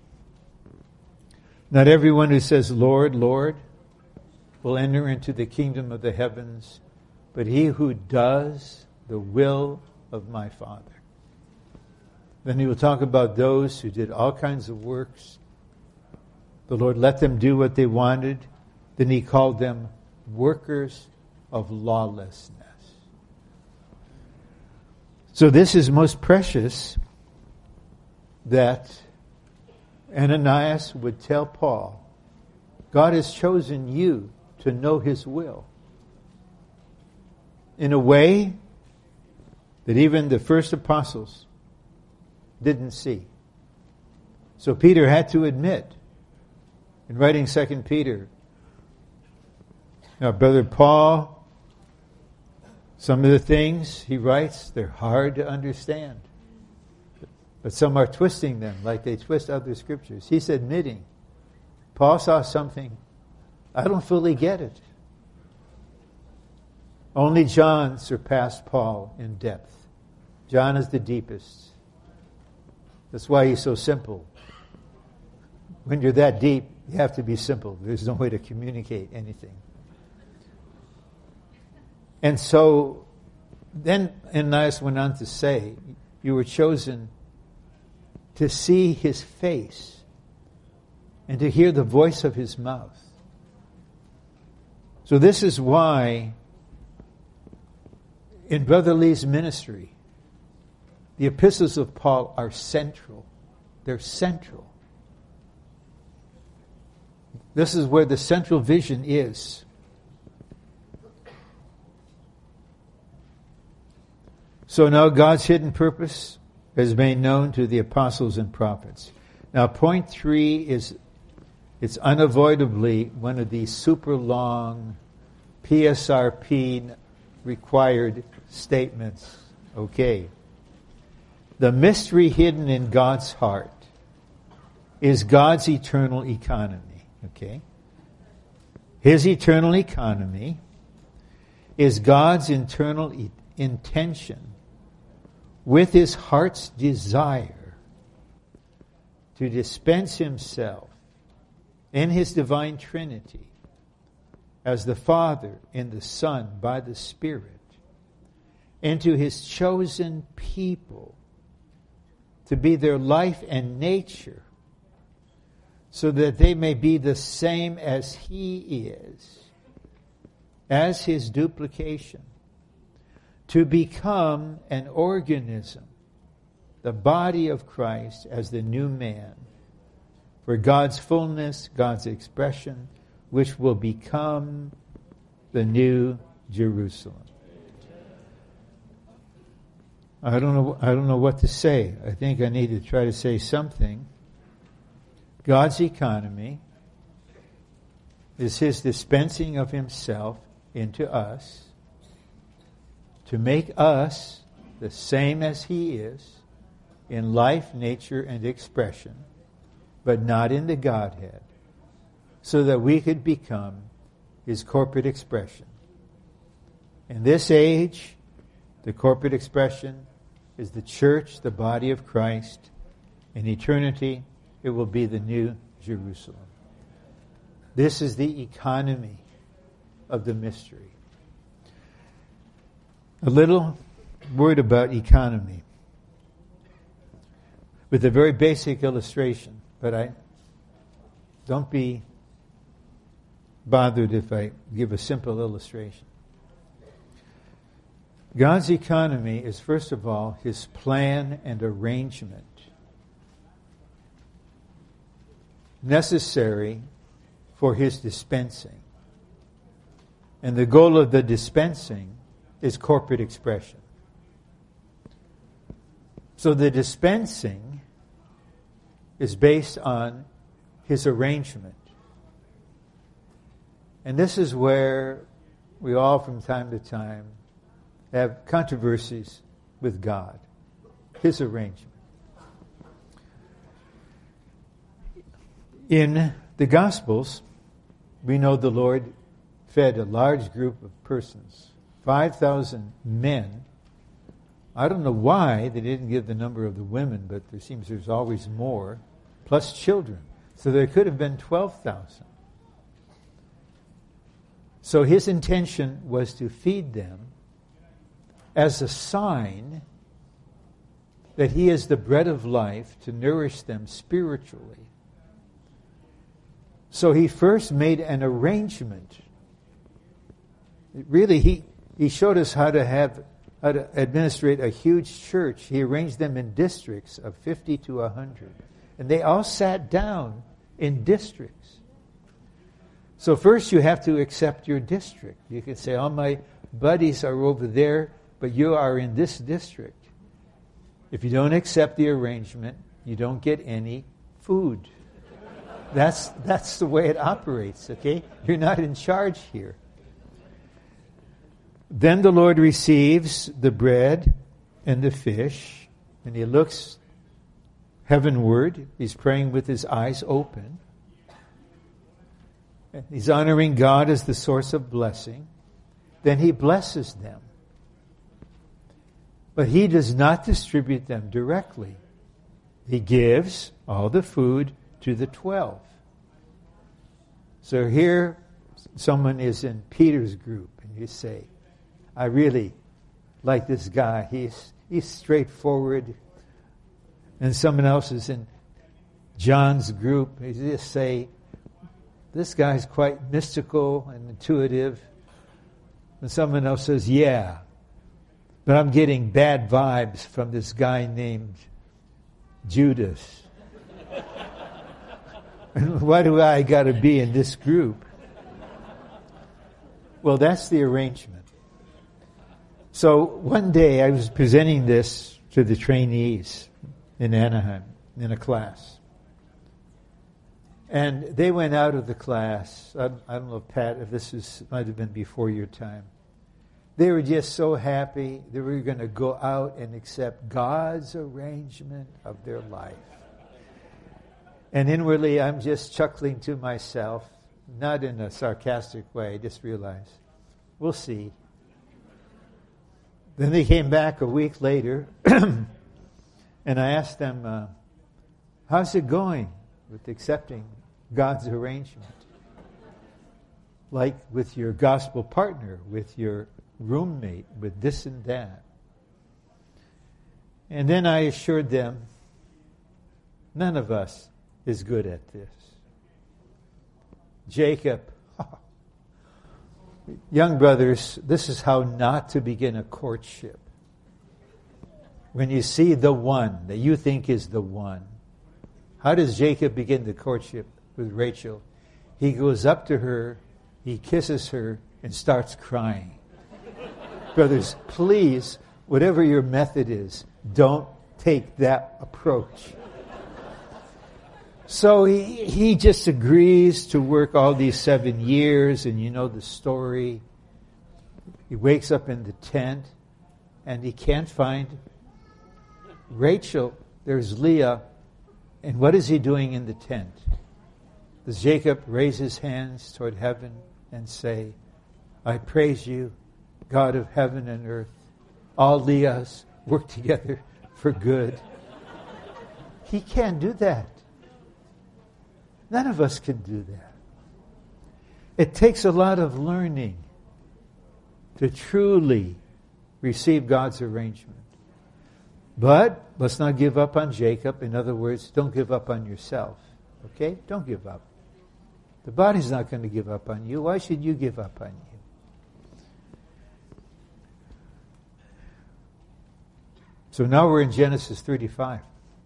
not everyone who says, Lord, Lord, will enter into the kingdom of the heavens, but he who does the will of my Father. Then He will talk about those who did all kinds of works. The Lord let them do what they wanted. Then He called them workers of lawlessness. So this is most precious, that Ananias would tell Paul, God has chosen you to know His will in a way that even the first apostles didn't see. So Peter had to admit, in writing Second Peter, now Brother Paul, some of the things he writes, they're hard to understand. But some are twisting them like they twist other scriptures. He's admitting, Paul saw something, I don't fully get it. Only John surpassed Paul in depth. John is the deepest. That's why he's so simple. When you're that deep, you have to be simple. There's no way to communicate anything. And so then Ananias went on to say, you were chosen to see His face and to hear the voice of His mouth. So this is why in Brother Lee's ministry, the epistles of Paul are central. They're central. This is where the central vision is. So now God's hidden purpose is made known to the apostles and prophets. Now point three is, it's unavoidably one of these super long P S R P required statements. Okay. The mystery hidden in God's heart is God's eternal economy. Okay? His eternal economy is God's internal e- intention with His heart's desire to dispense Himself in His divine Trinity as the Father and the Son by the Spirit into His chosen people to be their life and nature, so that they may be the same as He is, as His duplication, to become an organism the body of Christ as the new man, for God's fullness, God's expression, which will become the new Jerusalem. I don't know, I don't know what to say. I think I need to try to say something. God's economy is his dispensing of himself into us to make us the same as he is in life, nature, and expression, but not in the Godhead, so that we could become his corporate expression. In this age, the corporate expression is the church, the body of Christ. In eternity, it will be the new Jerusalem. This is the economy of the mystery. A little word about economy with a very basic illustration, but I don't be bothered if I give a simple illustration. God's economy is, first of all, his plan and arrangement necessary for his dispensing. And the goal of the dispensing is corporate expression. So the dispensing is based on his arrangement. And this is where we all from time to time have controversies with God, his arrangement. In the Gospels, we know the Lord fed a large group of persons, five thousand men. I don't know why they didn't give the number of the women, but there seems there's always more, plus children. So there could have been twelve thousand. So his intention was to feed them as a sign that he is the bread of life to nourish them spiritually. So he first made an arrangement. Really, he, he showed us how to have how to administrate a huge church. He arranged them in districts of fifty to one hundred. And they all sat down in districts. So first you have to accept your district. You can say, all my buddies are over there, but you are in this district. If you don't accept the arrangement, you don't get any food. That's that's the way it operates, okay? You're not in charge here. Then the Lord receives the bread and the fish, and he looks heavenward. He's praying with his eyes open. He's honoring God as the source of blessing. Then he blesses them. But he does not distribute them directly. He gives all the food to the twelve. So here someone is in Peter's group, and you say, I really like this guy. He's he's straightforward. And someone else is in John's group. You just say, this guy's quite mystical and intuitive. And someone else says, yeah, but I'm getting bad vibes from this guy named Judas. And why do I got to be in this group? Well, that's the arrangement. So one day I was presenting this to the trainees in Anaheim in a class. And they went out of the class. I, I don't know, Pat, if this is, might have been before your time. They were just so happy they were going to go out and accept God's arrangement of their life. And inwardly, I'm just chuckling to myself, not in a sarcastic way, I just realized, we'll see. Then they came back a week later, and I asked them, uh, how's it going with accepting God's arrangement? Like with your gospel partner, with your roommate, with this and that. And then I assured them, none of us is good at this. Jacob, young brothers, this is how not to begin a courtship. when you see the one that you think is the one, how does Jacob begin the courtship with Rachel? He goes up to her, he kisses her, and starts crying. Brothers, please, whatever your method is, don't take that approach. So he, he just agrees to work all these seven years, and you know the story. He wakes up in the tent, and he can't find Rachel. There's Leah. And what is he doing in the tent? Does Jacob raise his hands toward heaven and say, I praise you, God of heaven and earth. All Leahs work together for good. He can't do that. None of us can do that. It takes a lot of learning to truly receive God's arrangement. But let's not give up on Jacob. In other words, don't give up on yourself. Okay? Don't give up. The body's not going to give up on you. Why should you give up on you? So now we're in Genesis thirty-five.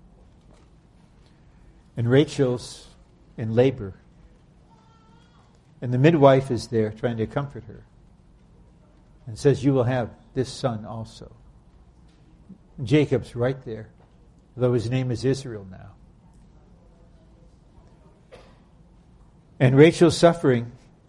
And Rachel's in labor. And the midwife is there trying to comfort her. And says, you will have this son also. And Jacob's right there, though his name is Israel now. And Rachel's suffering.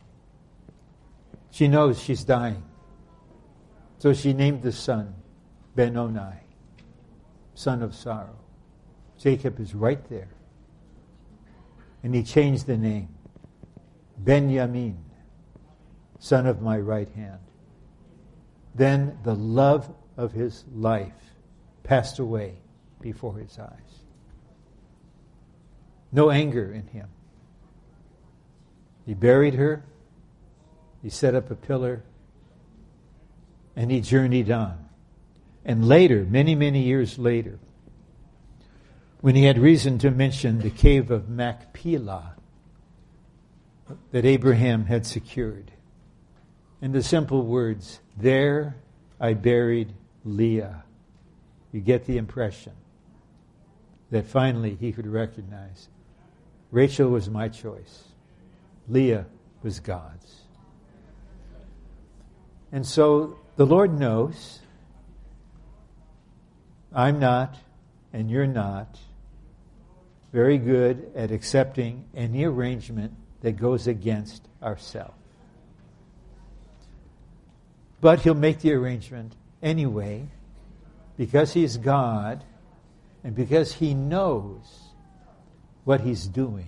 She knows she's dying. So she named the son Ben-Oni, son of sorrow. Jacob is right there. And he changed the name. Benjamin, son of my right hand. Then the love of his life passed away before his eyes. No anger in him. He buried her. He set up a pillar. And he journeyed on. And later, many, many years later, when he had reason to mention the cave of Machpelah that Abraham had secured, in the simple words, there I buried Leah. You get the impression that finally he could recognize Rachel was my choice. Leah was God's. And so the Lord knows I'm not, and you're not, very good at accepting any arrangement that goes against ourselves. But he'll make the arrangement anyway, because he's God, and because he knows what he's doing.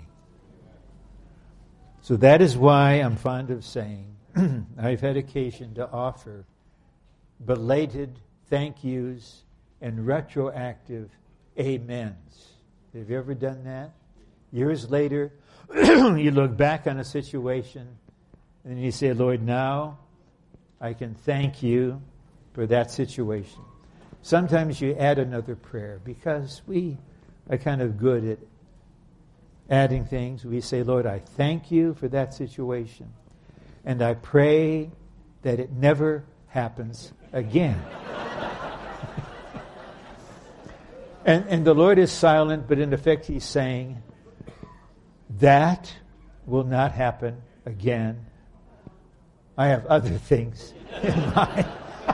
So that is why I'm fond of saying, I've had occasion to offer belated thank yous and retroactive amens. Have you ever done that? Years later, you look back on a situation and you say, Lord, now I can thank you for that situation. Sometimes you add another prayer because we are kind of good at adding things. We say, Lord, I thank you for that situation. And I pray that it never happens again. and, and the Lord is silent, but in effect he's saying, that will not happen again. I have other things in mind.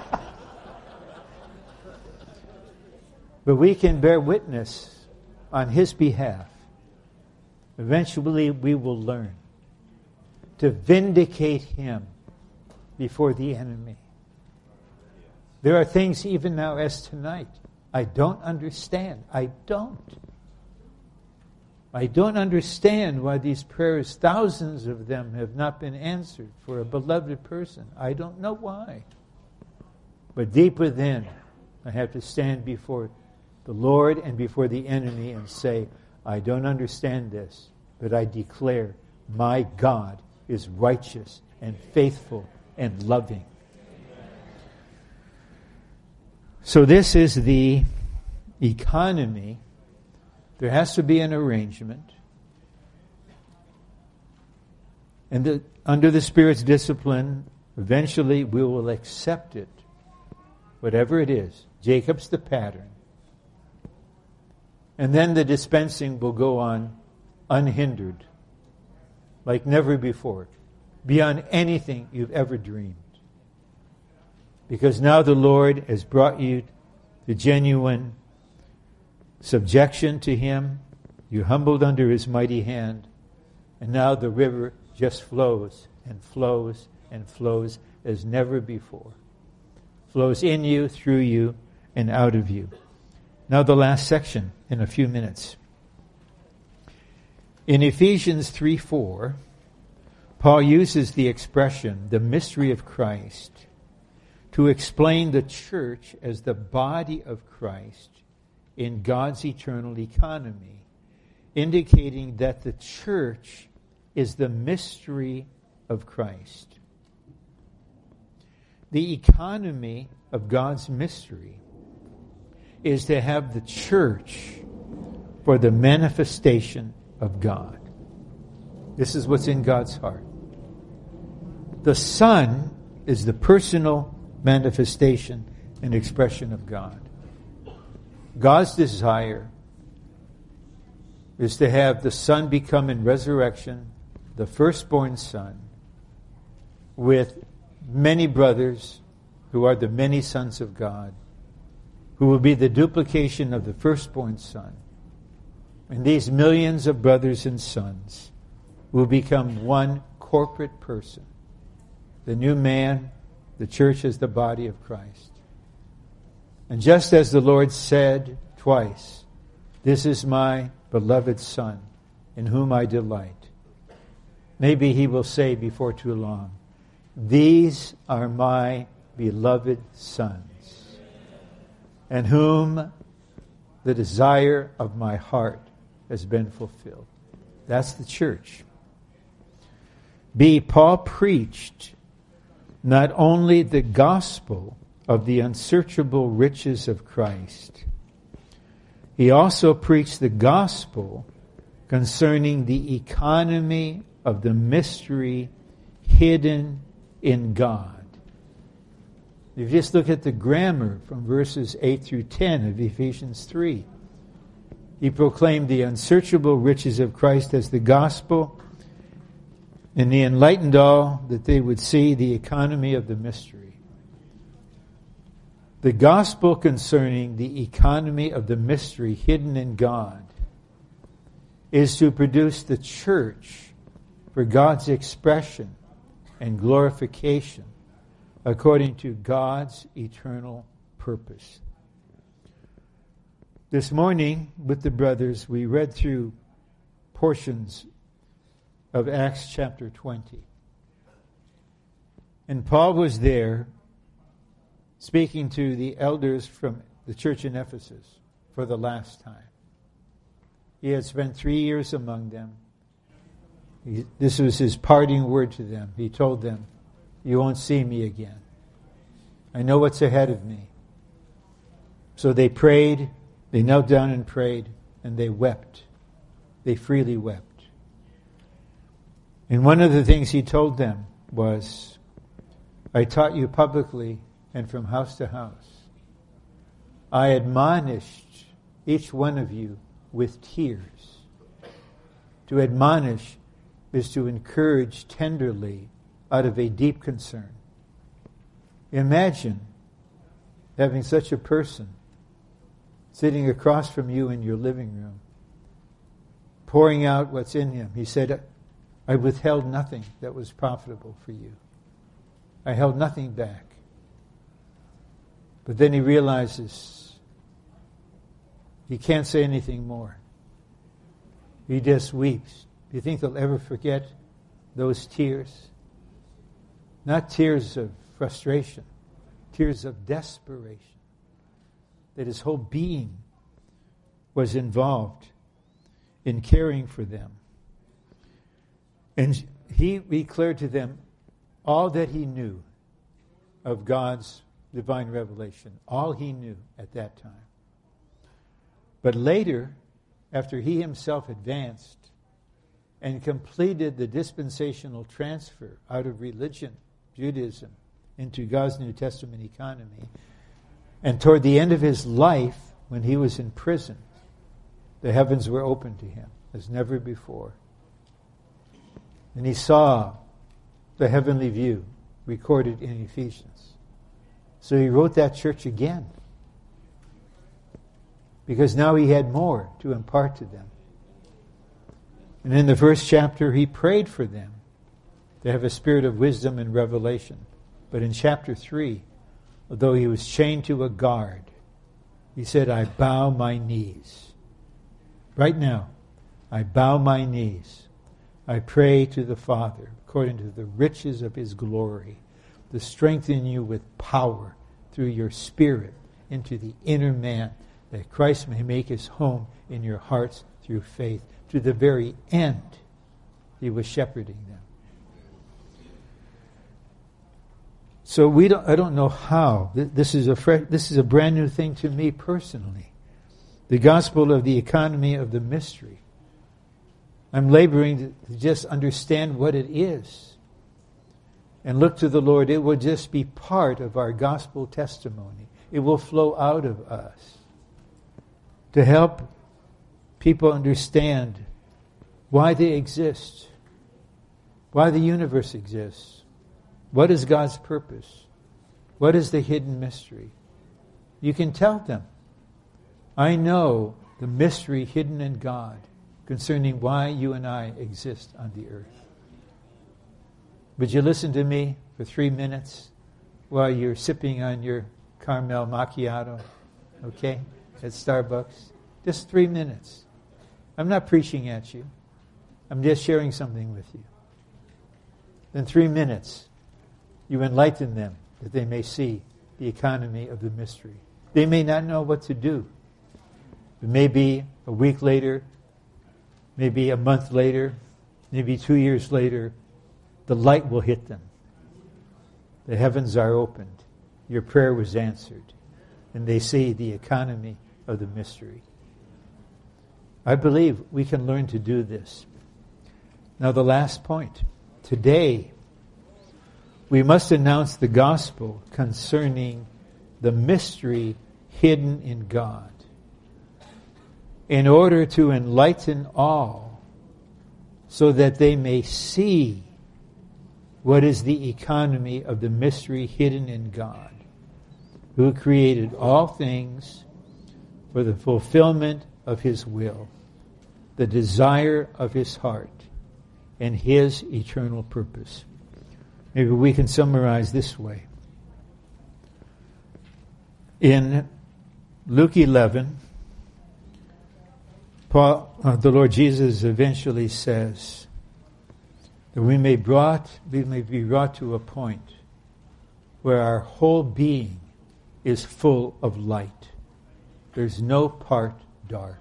But we can bear witness on his behalf. Eventually we will learn to vindicate him before the enemy. There are things even now as tonight I don't understand. I don't. I don't understand why these prayers, thousands of them, have not been answered for a beloved person. I don't know why. But deep within, I have to stand before the Lord and before the enemy and say, I don't understand this, but I declare my God is righteous and faithful and loving. So this is the economy. There has to be an arrangement. And the, under the Spirit's discipline, eventually we will accept it. Whatever it is. Jacob's the pattern. And then the dispensing will go on unhindered, like never before, beyond anything you've ever dreamed. Because now the Lord has brought you to genuine subjection to Him. You're humbled under His mighty hand. And now the river just flows and flows and flows as never before. Flows in you, through you, and out of you. Now the last section in a few minutes. In Ephesians three four, Paul uses the expression, the mystery of Christ, to explain the church as the body of Christ in God's eternal economy, indicating that the church is the mystery of Christ. The economy of God's mystery is to have the church for the manifestation of God. This is what's in God's heart. The Son is the personal manifestation and expression of God. God's desire is to have the Son become in resurrection the firstborn Son with many brothers who are the many sons of God, who will be the duplication of the firstborn Son. And these millions of brothers and sons will become one corporate person. The new man, the church is the body of Christ. And just as the Lord said twice, "This is my beloved Son, in whom I delight," maybe He will say before too long, "These are my beloved sons, and whom the desire of my heart has been fulfilled." That's the church. B. Paul preached not only the gospel of the unsearchable riches of Christ, he also preached the gospel concerning the economy of the mystery hidden in God. If you just look at the grammar from verses eight through ten of Ephesians three, he proclaimed the unsearchable riches of Christ as the gospel, and he enlightened all that they would see the economy of the mystery. The gospel concerning the economy of the mystery hidden in God is to produce the church for God's expression and glorification according to God's eternal purpose. This morning, with the brothers, we read through portions of Acts chapter twenty. And Paul was there speaking to the elders from the church in Ephesus for the last time. He had spent three years among them. He, this was his parting word to them. He told them, "You won't see me again. I know what's ahead of me." So they prayed, they knelt down and prayed, and they wept. They freely wept. And one of the things he told them was, "I taught you publicly and from house to house. I admonished each one of you with tears." To admonish is to encourage tenderly out of a deep concern. Imagine having such a person sitting across from you in your living room, pouring out what's in him. He said, "I withheld nothing that was profitable for you. I held nothing back." But then he realizes he can't say anything more. He just weeps. Do you think they'll ever forget those tears? Not tears of frustration, tears of desperation. That his whole being was involved in caring for them. And he declared to them all that he knew of God's divine revelation, all he knew at that time. But later, after he himself advanced and completed the dispensational transfer out of religion, Judaism, into God's New Testament economy, and toward the end of his life, when he was in prison, The heavens were opened to him as never before. And he saw the heavenly view recorded in Ephesians. So he wrote that church again, because now he had more to impart to them. And in the first chapter, he prayed for them to have a spirit of wisdom and revelation. But in chapter three, although he was chained to a guard, he said, I bow my knees. Right now, I bow my knees. I pray to the Father, according to the riches of his glory, to strengthen you with power through your spirit into the inner man, that Christ may make his home in your hearts through faith. To the very end, he was shepherding them. So we don't. I don't know how. This is a fresh, this is a brand new thing to me personally. The gospel of the economy of the mystery. I'm laboring to just understand what it is and look to the Lord. It will just be part of our gospel testimony. It will flow out of us to help people understand why they exist, why the universe exists, what is God's purpose, what is the hidden mystery. You can tell them, I know the mystery hidden in God concerning why you and I exist on the earth. Would you listen to me for three minutes while you're sipping on your caramel macchiato, okay, at Starbucks? Just three minutes. I'm not preaching at you. I'm just sharing something with you. In three minutes, you enlighten them that they may see the economy of the mystery. They may not know what to do. It may be a week later, maybe a month later, maybe two years later, the light will hit them. The heavens are opened. Your prayer was answered. And they see the economy of the mystery. I believe we can learn to do this. Now the last point. Today, we must announce the gospel concerning the mystery hidden in God, in order to enlighten all, so that they may see what is the economy of the mystery hidden in God, who created all things for the fulfillment of his will, the desire of his heart, and his eternal purpose. Maybe we can summarize this way. In Luke eleven, Paul, uh, the Lord Jesus eventually says that we may brought we may be brought to a point where our whole being is full of light. There's no part dark.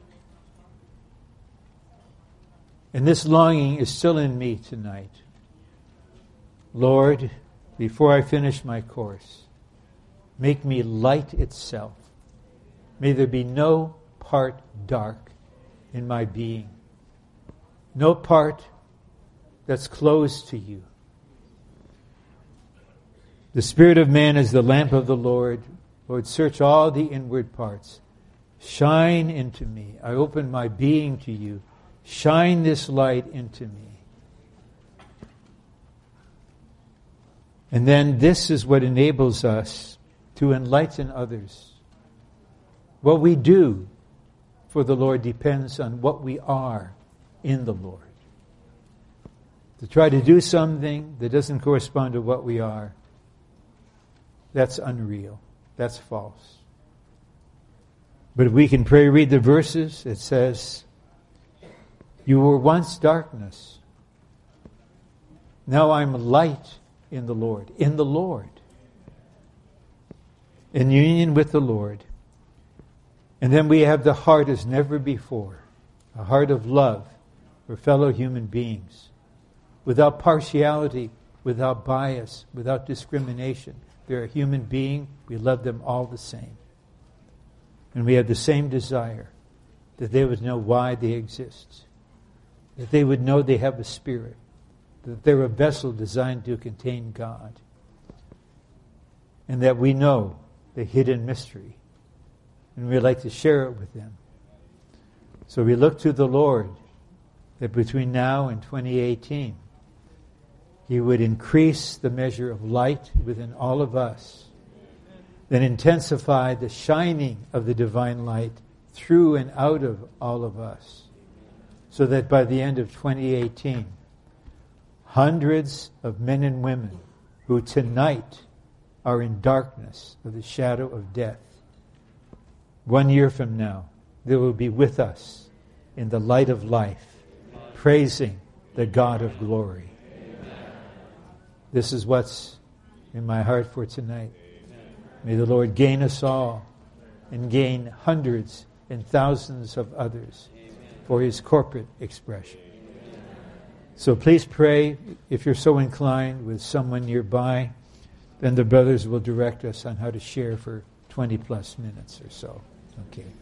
And this longing is still in me tonight. Lord, before I finish my course, make me light itself. May there be no part dark in my being. No part that's closed to you. The spirit of man is the lamp of the Lord. Lord, search all the inward parts. Shine into me. I open my being to you. Shine this light into me. And then this is what enables us to enlighten others. What we do for the Lord depends on what we are in the Lord. To try to do something that doesn't correspond to what we are, that's unreal. That's false. But if we can pray, read the verses, it says, you were once darkness. Now I'm light in the Lord. In the Lord. In union with the Lord. And then we have the heart as never before. A heart of love for fellow human beings. Without partiality, without bias, without discrimination. They're a human being. We love them all the same. And we have the same desire that they would know why they exist. That they would know they have a spirit. That they're a vessel designed to contain God. And that we know the hidden mystery. And we'd like to share it with them. So we look to the Lord that between now and twenty eighteen, He would increase the measure of light within all of us, then intensify the shining of the divine light through and out of all of us, so that by the end of twenty eighteen, hundreds of men and women who tonight are in darkness of the shadow of death, one year from now, they will be with us in the light of life, praising the God of glory. This is what's in my heart for tonight. May the Lord gain us all and gain hundreds and thousands of others for His corporate expression. So please pray, if you're so inclined, with someone nearby. Then the brothers will direct us on how to share for twenty plus minutes or so. Okay.